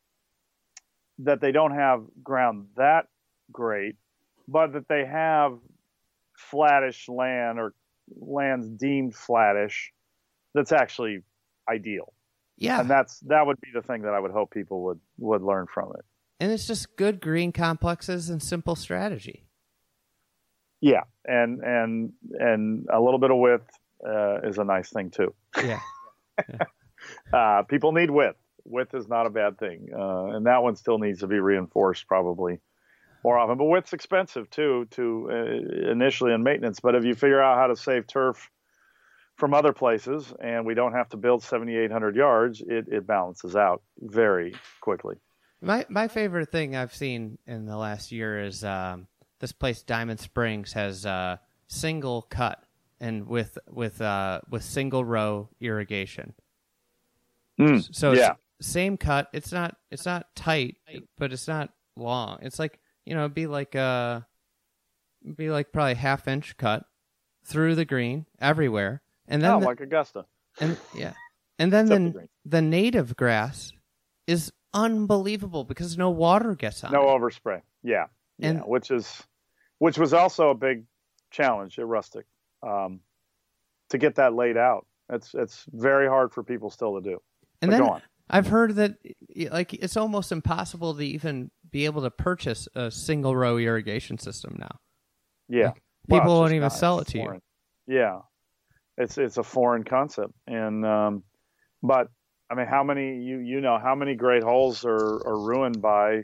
that they don't have ground that great, but that they have flattish land or lands deemed flattish that's actually ideal. Yeah. And that's that would be the thing that I would hope people would, would learn from it. And it's just good green complexes and simple strategy. Yeah, and and and a little bit of width uh, is a nice thing too. Yeah. uh, people need width. Width is not a bad thing, uh, and that one still needs to be reinforced probably more often. But width's expensive too, to uh, initially in maintenance. But if you figure out how to save turf from other places, and we don't have to build seventy-eight hundred yards, it, it balances out very quickly. My my favorite thing I've seen in the last year is um, this place, Diamond Springs, has uh, single cut and with with uh, with single row irrigation. Mm, so yeah. it's same cut. It's not it's not tight, but it's not long. It's like, you know, it'd be like uh it'd be like probably half inch cut through the green everywhere. And then oh, the, like Augusta. And yeah. And then Except the the, green. the native grass is unbelievable because no water gets on No it. overspray. Yeah. Yeah. And- which is which was also a big challenge at Rustic. Um, to get that laid out. It's it's very hard for people still to do. And but then go on. I've heard that like it's almost impossible to even be able to purchase a single row irrigation system now. Yeah. Like, Well, people it's won't just even not. sell It's it to you. foreign. Yeah. It's it's a foreign concept. And um, but I mean, how many you you know how many great holes are, are ruined by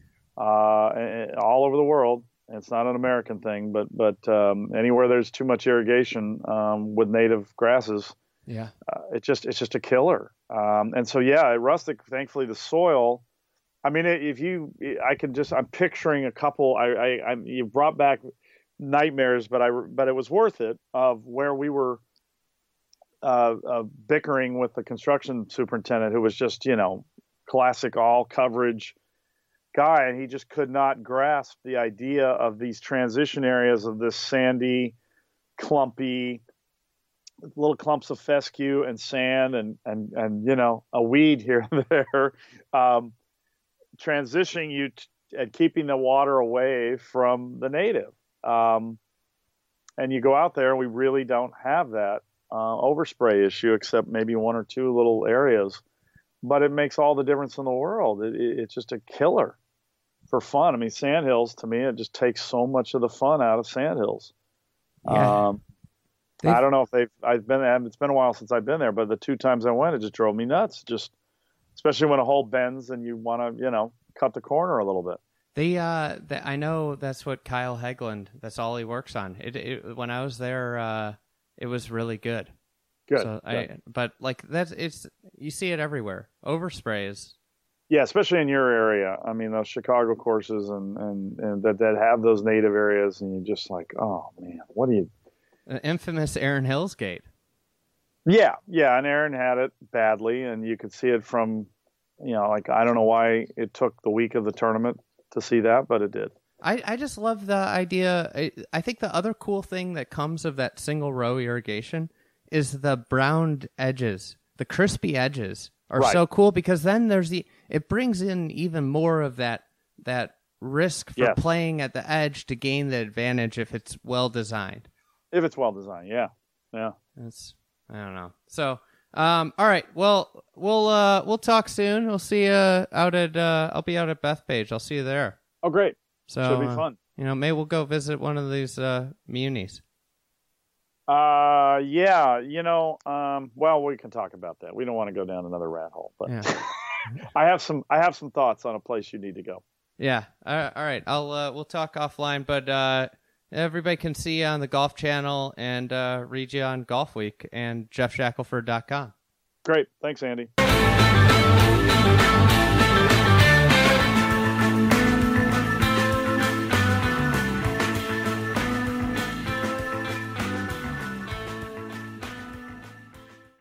uh, all over the world. It's not an American thing, but but um, anywhere there's too much irrigation um, with native grasses, Yeah. uh, it just it's just a killer. Um, and so yeah, at Rustic, thankfully the soil. I mean, if you, I can just, I'm picturing a couple. I, I, I you brought back nightmares, but I, but it was worth it. Of where we were uh, uh, bickering with the construction superintendent, who was just, you know, classic all coverage guy, and he just could not grasp the idea of these transition areas of this sandy, clumpy, little clumps of fescue and sand and and and you know, a weed here and there, um, transitioning you t- and keeping the water away from the native. Um, and you go out there, we really don't have that uh, overspray issue, except maybe one or two little areas. But it makes all the difference in the world. It, it, it's just a killer for fun. I mean, sandhills, to me, it just takes so much of the fun out of sandhills. Yeah. Um, They've- I don't know if they've, I've been, it's been a while since I've been there, but the two times I went, it just drove me nuts. Just, especially when a hole bends and you want to, you know, cut the corner a little bit. They, uh, the, I know that's what Kyle Hegland, that's all he works on. It, it when I was there, uh, it was really good. Good. So I, good. but like that's, it's, you see it everywhere. Overspray is, Yeah, especially in your area. I mean, those Chicago courses and, and, and that, that have those native areas, and you're just like, oh man, what do you? an infamous Aaron Hills gate. Yeah, yeah, and Aaron had it badly, and you could see it from, you know, like I don't know why it took the week of the tournament to see that, but it did. I, I just love the idea. I, I think the other cool thing that comes of that single row irrigation is the browned edges, the crispy edges are Right. so cool because then there's the, it brings in even more of that, that risk for Yes. playing at the edge to gain the advantage if it's well designed. If it's well designed, yeah, yeah. It's, I don't know. So, um, all right. Well, we'll, uh, we'll talk soon. We'll see you out at, uh, I'll be out at Bethpage. I'll see you there. Oh, great. So, Should be uh, fun. you know, maybe we'll go visit one of these, uh, munis. Uh, yeah, you know, um, well, we can talk about that. We don't want to go down another rat hole, but Yeah. I have some, I have some thoughts on a place you need to go. Yeah. All right. All right. I'll, uh, we'll talk offline, but, uh, everybody can see you on the Golf Channel and, uh, read you on Golf Week and jeff shackelford dot com. Great. Thanks, Andy.